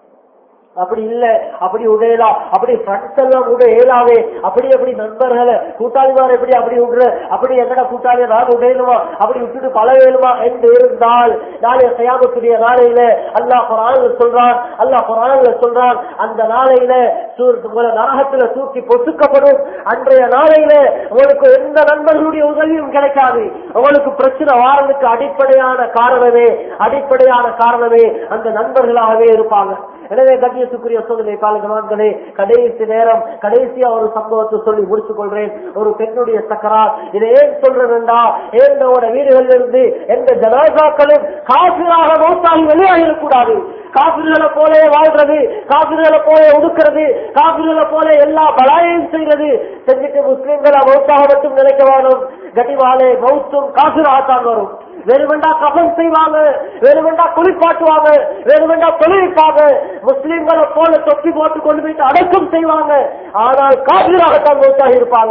அப்படி இல்ல, அப்படி உடையலா, அப்படி ஃப்ரெண்ட்ஸ் எல்லாம் உட ஏலாவே, அப்படி அப்படி நண்பர்களை கூட்டாளிமார் எப்படி அப்படி விடுற, அப்படி எங்கடா கூட்டாளிய நாங்க உடையலுமா, அப்படி விட்டுட்டு பல வேலுமா என்று இருந்தால் நாளைய கயாமத்துடைய நாளையில அல்லாஹ் குர்ஆன்ல சொல்றான், அல்லாஹ் குர்ஆன்ல சொல்றான், அந்த நாளையில உங்களை நரகத்துல தூக்கி பொசுக்கப்படும். அன்றைய நாளையில உங்களுக்கு எந்த நண்பர்களுடைய உதவியும் கிடைக்காது. உங்களுக்கு பிரச்சனை வாரதுக்கு அடிப்படையான காரணமே அடிப்படையான காரணமே அந்த நண்பர்களாகவே இருப்பாங்க. எனவே கண்ணியத்துக்குரிய சோதனை பாலகமான்களே, கடைசி நேரம் கடைசியா ஒரு சம்பவத்தை சொல்லி முடித்துக் கொள்றேன். ஒரு பெண்ணுடைய சக்கராத். இதை ஏன் சொல்றேன்டா, ஏன்னோட வீடுகளில் இருந்து எந்த ஜனாசாக்களும் காபிராக மௌத்தாகி வெளியாகிடக்கூடாது. காபிர்களை போல வாழ்றது, காபிர்களை போல ஒதுக்கிறது, காபிர்களை போல எல்லா பலாயையும் செய்யறது செஞ்சுட்டு முஸ்லிம்களை மௌத்தாக மட்டும் நினைக்க வேணும். கனிவாலே மௌத்தும் காபிராகத்தான் வரும். வேணுமெண்டா கபன் செய்வாங்க, வேணுமெண்டா குளிப்பாட்டுவாங்க, வேணுமெண்டா தொழிற்பாங்க, முஸ்லிம்களை போல தொப்பி போட்டு கொண்டு போயிட்டு அடக்கம் செய்வாங்க. ஆனால் காபிராகத்தான் மௌத்தாக இருப்பாங்க.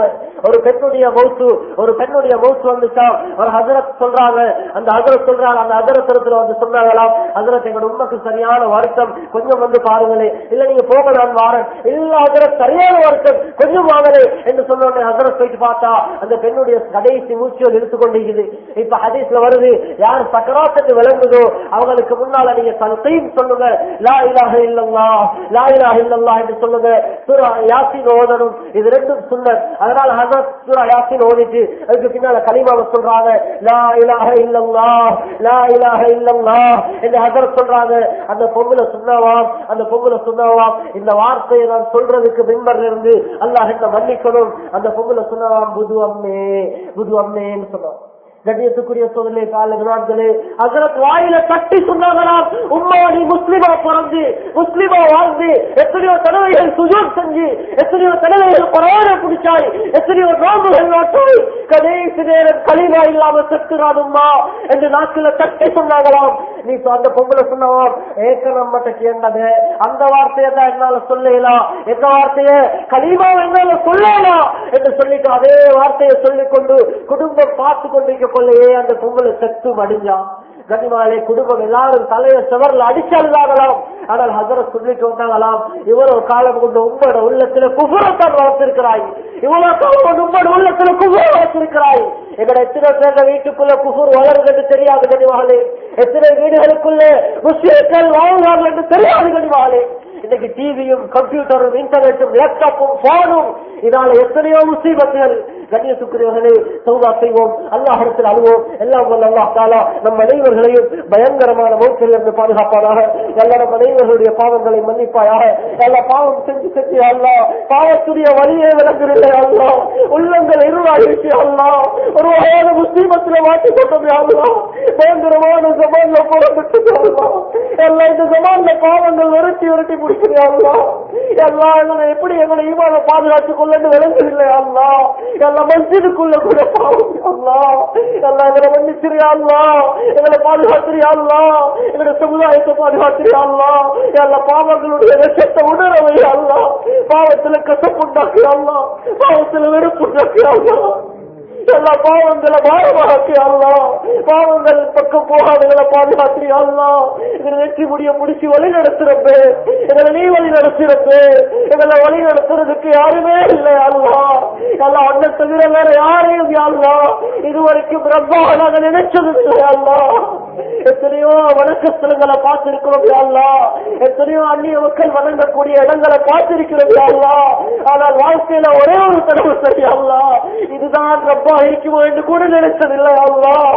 ஒரு பெண்ணுடைய மௌத்து ஒரு பெண்ணுடைய மௌத்து வந்துச்சா ஒரு ஹஜரத் சொல்றாங்க. அந்த ஹஜரத் சொல்றாங்க, அந்த ஹஜரத்துல வந்து சொன்னாங்களாம், ஹஜரத் எங்களோட உண்மைக்கு சரியான வருத்தம், கொஞ்சம் வந்து பாருங்களே. இல்ல நீங்க போக நான் வாரேன். இல்ல ஹஜரத் சரியான வருத்தம், கொஞ்சம் வாங்கலே என்று சொன்ன உடனே ஹஜரத் போயிட்டு பார்த்தா அந்த பெண்ணுடைய கடைசி மூச்சியோடு எடுத்துக்கொண்டிருக்குது. இப்ப ஹதீஸ்ல வருது, யார் சக்கராத்துக்கு விளங்குதோ அவங்களுக்கு முன்னால நீங்க தல்கீன் சொல்லுங்க, லா இலாஹ இல்லல்லாஹ் லா இலாஹ இல்லல்லாஹ் என்று சொல்லுங்க. சூரா யாசீன் ஓதணும். இது ரெண்டும் சுன்னத். அதனால ஹஜரத் சூரா யாசீன் ஓதிட்டு அதுக்கு பின்னால கலிமாவை சொல்றாங்க, லா இலாஹ இல்லல்லாஹ் லா இலாஹ இல்லல்லாஹ் என்று ஹஜரத் சொல்றாங்க. அந்த பொம்பளை சொன்னவாம் அந்த பொம்பளை சொன்னவாம் இந்த வார்த்தையை நான் சொல்றதுக்கு மிம்பர்ல இருந்து அல்லாஹ் என்ன மன்னிக்கணும். அந்த பொம்பளை சொன்னவாம், புது அம்மே புது அம்மேன்னு சொன்னான். கண்ணியத்துக்குரிய சோதனை காலங்களே ஹஜரத் வாயில தட்டி சொன்னாங்களாம், உம்மா நீ முஸ்லிமா பிறந்து முஸ்லிமா வாழ்ந்து எத்தனையோ தடவைகள் சுஜூத் செஞ்சு எத்தனையோ தடவைகள் குர்ஆனை பிடிச்சாய், எத்தனையோ நோம்புகள் நோட்டாய், கடைசி நேரம் கலிமா இல்லாம செத்துறானும்மா என்று நாட்கள தட்டி சொன்னாங்களாம். நீ அந்த பொங்கலை சொன்னவாம், ஏக்க நம்மட்ட கேண்டது அந்த வார்த்தையை தான் என்னால சொல்லலாம், எந்த வார்த்தைய கலிமா என்னால சொல்லலாம் என்று சொல்லிட்டு அதே வார்த்தையை சொல்லிக் கொண்டு குடும்பம் பார்த்து கொண்டு கொள்ளையே அந்த பொங்கலை செத்து மடிஞ்சான். கனிமாலே குடும்பம் எல்லாரும் தலைய செவர்ல அடிச்சாங்களாம். ஆனால் ஹஜரத் சொல்லிட்டு வந்தாங்களாம், இவ்வளவு காலம் கொண்டு உங்களோட உள்ளத்துல குஃபுரத்தான் வளர்த்திருக்கிறாய், இவ்வளவு காலம் கொண்டு உங்களோட உள்ளத்துல குஃபுர வளர்த்திருக்கிறாய். எங்களோட எத்தனை பேர் வீட்டுக்குள்ள குஃபுர் வளருது தெரியாது கனிமாலே, எத்தனை வீடுகளுக்குள்ள முஸ்லிம்கள் வாழ்வார்கள் என்று தெரியாது கனிமாலே. இன்னைக்கு டிவியும் கம்ப்யூட்டரும் இன்டர்நெட்டும் லேப்டாப்பும் போனும் இதனால எத்தனையோ முசீபத்துகள். கண்ணியத்துக்குரியவர்களே தௌபா செய்வோம், அல்லாஹ்விடத்தில் அழுவோம். எல்லாம் வல்ல அல்லாஹ் தஆலா நம் அனைவர்களையும் பயங்கரமான மௌத்தில் இருந்து பாதுகாப்பானாக. எல்லா நம் அனைவர்களுடைய பாவங்களை மன்னிப்பாயாக. எல்லா பாவம் செஞ்சு செஞ்சு அல்லாஹ் பாவத்துடைய வழியே விளங்குறில்லை அல்லாஹ், உள்ளங்கள் இருளாயிடுச்சு அல்லாஹ், ஒரு வகையான முசீபத்துல மாட்டிக் கொண்டோம் அல்லாஹ், பயங்கரமான ஜமான்ல புறப்பட்டு அல்லாஹ், எல்லா இந்த ஜமான்ல பாவங்கள் விரட்டி விரட்டி முடிக்கிறேன் அல்லாஹ். எல்லா எங்களை எப்படி எங்களை ஈமான பாதுகாத்துக் கொள்ளன்னு விளங்குதில்லை அல்லாஹ். எல்லா மஸ்ஜிதுக்குள்ள கூட பாவம் அல்லாஹ், எல்லா எங்களை மன்னிச்சிரியா அல்லாஹ், எங்களை பாதுகாத்திரியா அல்லாஹ், எங்களுடைய சமுதாயத்தை பாதுகாத்திரியா அல்லாஹ். எல்லா பாவங்களுடைய விஷத்தை உணரவை அல்லாஹ், பாவத்துல கசப்புண்டாக்கு அல்லாஹ், பாவத்துல வெறுப்புண்டாக்கு அல்லாஹ், எல்லா பாவங்களை பாரமாக்கி அல்லாஹ், பாவங்கள் பக்கம் போகாதங்களை பாதுகாத்திரி அல்லாஹ். எங்களை வெற்றி முடிய முடிச்சு வழி நடத்துறப்பே, எங்களை நீ வழி நடத்துறப்பே, எங்களை வழி நடத்துறதுக்கு யாருமே இல்லை அல்லாஹ். எல்லாம் அண்ணன் தவிர வேற யாரையும் அல்லாஹ் இதுவரைக்கும் ரப்பாக நாங்கள் நினைச்சது இல்லை அல்லாஹ். எத்தனையோ வணக்கஸ்தலங்களை பார்த்திருக்கிறோம் அல்லாஹ், எத்தனையோ அந்நிய மக்கள் வணங்கக்கூடிய இடங்களை பார்த்திருக்கிறோம் அல்லாஹ். ஆனால் வாழ்க்கையில ஒரே ஒரு தடவை சரி அல்லாஹ் இதுதான் ரப்பா இருக்குமோ என்று கூட நினைச்சதில்லை அல்லாஹ்.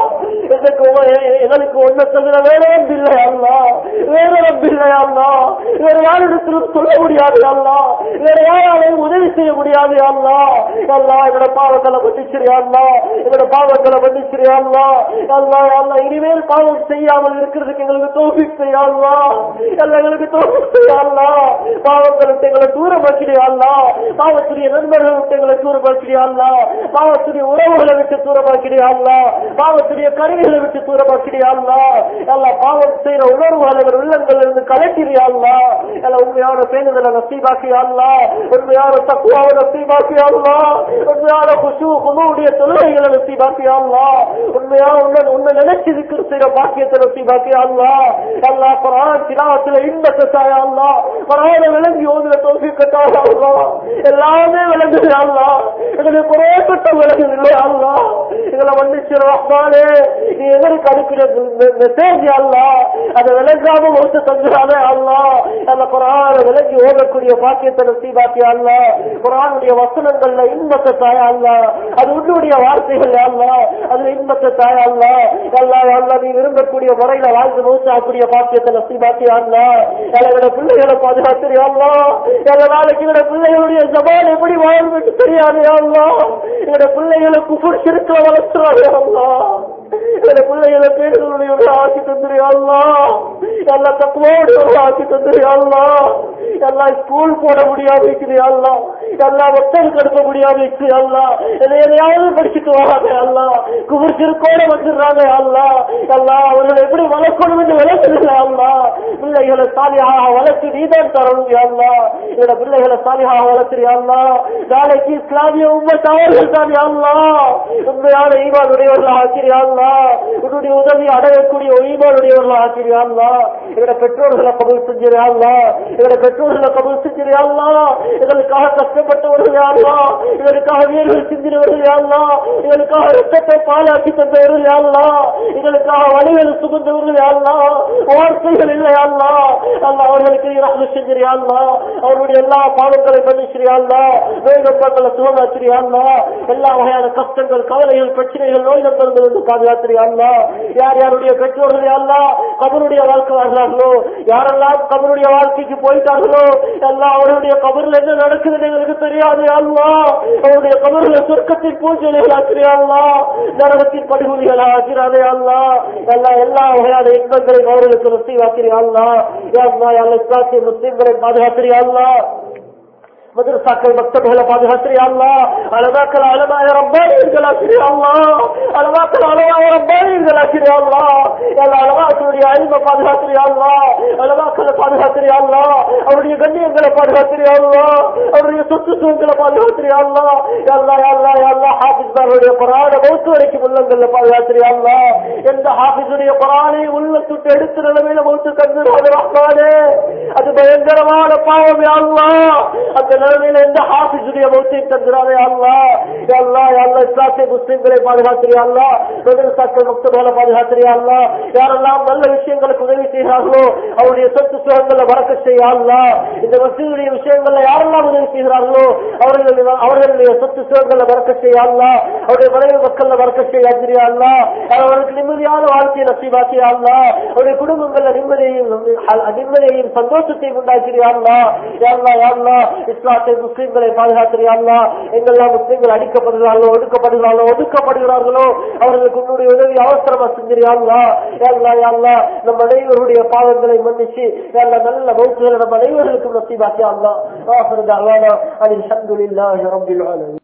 எங்களுக்கு ஒன்ன தவிர வேற இல்லை அல்லாஹ், வேற ரப்பில்லை அல்லாஹ், வேற யாரிடத்திலும் சொல்ல முடியாது அல்லாஹ், வேற யாராலையும் உதவி செய்ய முடியாது அல்லாஹ். அல்லாஹ் எங்களோட பாவங்களை மன்னிச்சிரியா அல்லாஹ், எங்களோட பாவங்களை மன்னிச்சிரியா அல்லாஹ். அல்லாஹ் அல்லாஹ் இனிமேல் பாவம் செய்யாமல் இருக்கிறதுக்கு எங்களுக்கு தௌஃபீக் செய்யா அல்லாஹ், எல்லாம் எங்களுக்கு தௌஃபீக் செய்யா அல்லாஹ். பாவங்களை விட்டு எங்களை தூரமாக்கிறியா அல்லாஹ், பாவத்துடைய நண்பர்களை விட்டு எங்களை தூரமாக்கிறியா அல்லாஹ், பாவத்துடைய உறவுகளை விட்டு தூரமாக்கிறியா அல்லாஹ், பாவத்துடைய கருவிகளை விட்டு தூரமாக்கிறியா அல்லாஹ். எல்லாம் பாவம் செய்யற உணர்வாளர்கள் உள்ளங்கள் இருந்து கலக்கிறியா அல்லாஹ். எல்லாம் உண்மையான பேணுதலை நசீபாக்கியா அல்லாஹ், உண்மையான தக்வாவை நசீபாக்கியா அல்லாஹ், உண்மையான குஷூ குனூடைய தொழுகைகளை நசீபாக்கியா அல்லாஹ், உண்மையான உன்னை உன்னை நினைச்சு இருக்கிற செய்யற பாக்கியத்தை நசீபாக்கியா அல்லாஹ். அல்லாஹ் குர்ஆன் திலாவத்துல இன்பத்தை தாயா அல்லாஹ், குர்ஆனை விளங்கி ஓதுற தௌஃபீக் தாயா அல்லாஹ். எல்லாமே விளங்குது அல்லாஹ், எங்களுக்கு குறையப்பட்ட விளங்குது அல்லாஹ். எங்களை மன்னிச்சு ரஹ்மானே, நீ எங்களுக்கு அனுப்பின மெசேஜ் அல்லாஹ் அதை விளங்காம ஒத்து தந்துடாதே அல்லாஹ். அந்த குர்ஆனை விளங்கி ஓதக்கூடிய பாக்கியத்தை நசீபாக்கியா அல்லாஹ். குர்ஆனுடைய வசனங்கள்ல இன்பத்தை தாயா அல்லாஹ், அது உன்னுடைய வார்த்தைகள் அல்லாஹ், அதுல இன்பத்தை தாயா அல்லாஹ். அல்லாஹ் அல்லாஹ் நீ விரும்பக்கூடிய முறையில வாழ்ந்து நோச்சாக்கூடிய பாக்கியத்தை நசீபாக்கியா அல்லாஹ். எங்களோட பிள்ளைகளை பாதுகாத்திரியா அல்லாஹ். எல்லா நாளைக்கு எங்களோட பிள்ளைகளுடைய ஜபான் எப்படி வாழும் என்று தெரியாது அல்லாஹ். எங்களோட பிள்ளைகளை குஃபர் ஷிர்க்ல வளர்த்துறாங்க அல்லாஹ். எங்களோட பிள்ளைகளை பேர்களுடைய ஆக்கி தந்துரியா அல்லாஹ், எல்லா தக்குவோடு ஆக்கி தந்துரியா அல்லாஹ். எல்லாம் ஸ்கூல் போட முடியாம இருக்குது அல்லாஹ், எல்லா மக்களுக்கு அனுப்ப முடியாம இருக்குது அல்லாஹ். எதையாவது படிச்சுட்டு வராங்க அல்லாஹ், குஃபர் ஷிர்க்கோட வந்துடுறாங்க அல்லாஹ். அல்லாஹ் அவர்கள் எப்படி வளர்க்கணும் என்று விளக்குறது அல்லாஹ். பிள்ளைகளை சாலிஹாக வளர்த்து நீதான் தரணும் யா அல்லாஹ். எங்களோட பிள்ளைகளை சாலிஹாக வளர்த்து யா அல்லாஹ். நாளைக்கு இஸ்லாமிய உம்மத் அவர்கள் தான் யா அல்லாஹ் உண்மையான ஈமான் உடையவர்களாக ஆக்கிறியா அல்லாஹ். உன்னுடைய உதவி அடையக்கூடிய ஈமான் உடையவர்களாக ஆக்கிறியா அல்லாஹ். எங்களோட பெற்றோர்களை கபூல் செஞ்சிரியா அல்லாஹ். எங்களோட பெற்றோர்களை கபூல் செஞ்சிரியா அல்லாஹ். எங்களுக்காக கஷ்டப்பட்டவர்கள் யா அல்லாஹ். எங்களுக்காக வீரர்கள் சிந்தினவர்கள் யா அல்லாஹ். எங்களுக்காக ரத்தத்தை பாலாக்கி தந்தவர்கள் யா அல்லாஹ். எங்களுக்காக வழிகளை சுமந்தவர்கள் யா அல்லாஹ். வார்த்தைகள் இல்லை யா அல்லாஹ். அல்லாஹ் அவர்களுக்கு நீ ரஹ்மத் செஞ்சிரியா அல்லாஹ். அவருடைய எல்லா பாவங்களை மன்னிச்சிரியா அல்லாஹ். வேதங்களை சுகமாக்கிறியா அல்லாஹ். எல்லா வகையான கஷ்டங்கள் கவலைகள் பிரச்சனைகள் நோய் நம்பர்கள் பாதுகாத்திரியா அல்லாஹ். யார் யாருடைய பெற்றோர்கள் யா அல்லாஹ் கபருடைய வாழ்க்கை வாழ்கிறார்களோ, யாரெல்லாம் கபருடைய வாழ்க்கைக்கு போயிட்டார்களோ எல்லாம் அவருடைய கபரில் என்ன நடக்குதுன்னு எங்களுக்கு தெரியாது யா அல்லாஹ். அவருடைய கபருடைய சொர்க்கத்தின் பூஜைகள் ஆக்கிறியா அல்லாஹ். நரகத்தின் படுகொலிகள் ஆக்கிறாரே அல்லாஹ். எல்லாம் எல்லா வகையான இன்பங்களையும் அவர்களுக்கு நசீவாக்கிறியா அல்லாஹ். யா அல்லாஹ் யா இஸ்லாமிய முஸ்லிம்களை பாதுகாத்திரியா அல்லாஹ். மதரசாக்கள் மக்தபுகளை பாதுகாத்திரியா அல்லாஹ். அலமாக்கள் அலமாய ரப்பானியர்கள் ஆக்கிறியா அல்லாஹ். அலமாக்கள் அலமாய ரப்பானியர்கள் ஆக்கிறியா அல்லாஹ். எல்லா அலமாக்களுடைய அழிவை பாதுகாத்திரியா அல்லாஹ். அலமாக்களை பாதுகாத்திரியா அல்லாஹ். அவருடைய கண்ணியங்களை பாதுகாத்திரியா அல்லாஹ். அவருடைய சொத்து சுகங்களை பாதுகாத்திரியா அல்லாஹ். யல்லா யல்லா யல்லா ஹாஃபிஸ்மாருடைய குர்ஆன மௌத் வரைக்கும் உள்ளங்கள்ல பாதுகாத்திரியா அல்லாஹ். எந்த ஹாஃபிஸுடைய குர்ஆனை உள்ளத்துட்டு எடுத்து நிலைமையில மௌத்து கண்டுறாத ரஹ்மானே, அது பயங்கரமான பாவம் யா அல்லாஹ். அந்த நிலைமையில எந்த ஹாஃபிஸுடைய மௌத்தை தந்துறாதே அல்லாஹ். யா அல்லாஹ் யா அல்லாஹ் இஸ்லாமிய முஸ்லிம்களை பாதுகாத்திரியா அல்லாஹ். மதரசாக்கள் மக்தபுகளை பாதுகாத்திரியா அல்லாஹ். யாரெல்லாம் நல்ல விஷயங்களுக்கு உதவி செய்கிறார்களோ அவருடைய சொத்து சுகங்களை வரக்கச் செய்ய அல்லாஹ். இந்த மஸ்ஜிதுடைய விஷயங்கள்ல யாரெல்லாம் உதவி செய்கிறார்களோ அவர்கள் அவர்களுடைய சொத்து சுகங்களை வரக்கச் செய்ய அல்லாஹ். அவருடைய மனைவி மக்கள்ல வரக்கச் செய்ய அல்லாஹ் அல்லாஹ். அவர்களுக்கு நிம்மதியான வாழ்க்கையை நசீபாக்கியா அல்லாஹ். அவருடைய குடும்பங்கள்ல நிம்மதியையும் நிம்மதியையும் சந்தோஷத்தையும் உண்டாக்கிறியா அல்லாஹ். யா அல்லாஹ் யா அல்லாஹ் இஸ்லாத்தை முஸ்லிம்களை பாதுகாத்திரியா அல்லாஹ். எங்கெல்லாம் முஸ்லிம்கள் அடிக்கப்படுகிறார்களோ ஒடுக்கப்படுகிறார்களோ ஒதுக்கப்படுகிறார்களோ அவர்களுக்கு உன்னுடைய உதவி அவசரமா செஞ்சிரியா அல்லாஹ். யா அல்லாஹ் யா அல்லாஹ் நம் அனைவருடைய பாவங்களை மன்னிச்சு யா அல்லாஹ் நல்ல மௌத்துகளை நம் அனைவருக்கும் நசீபாக்கியா அல்லாஹ். ஆஃபிரு தஅவானா அல்ஹம்துலில்லாஹி ரப்பில் ஆலமீன்.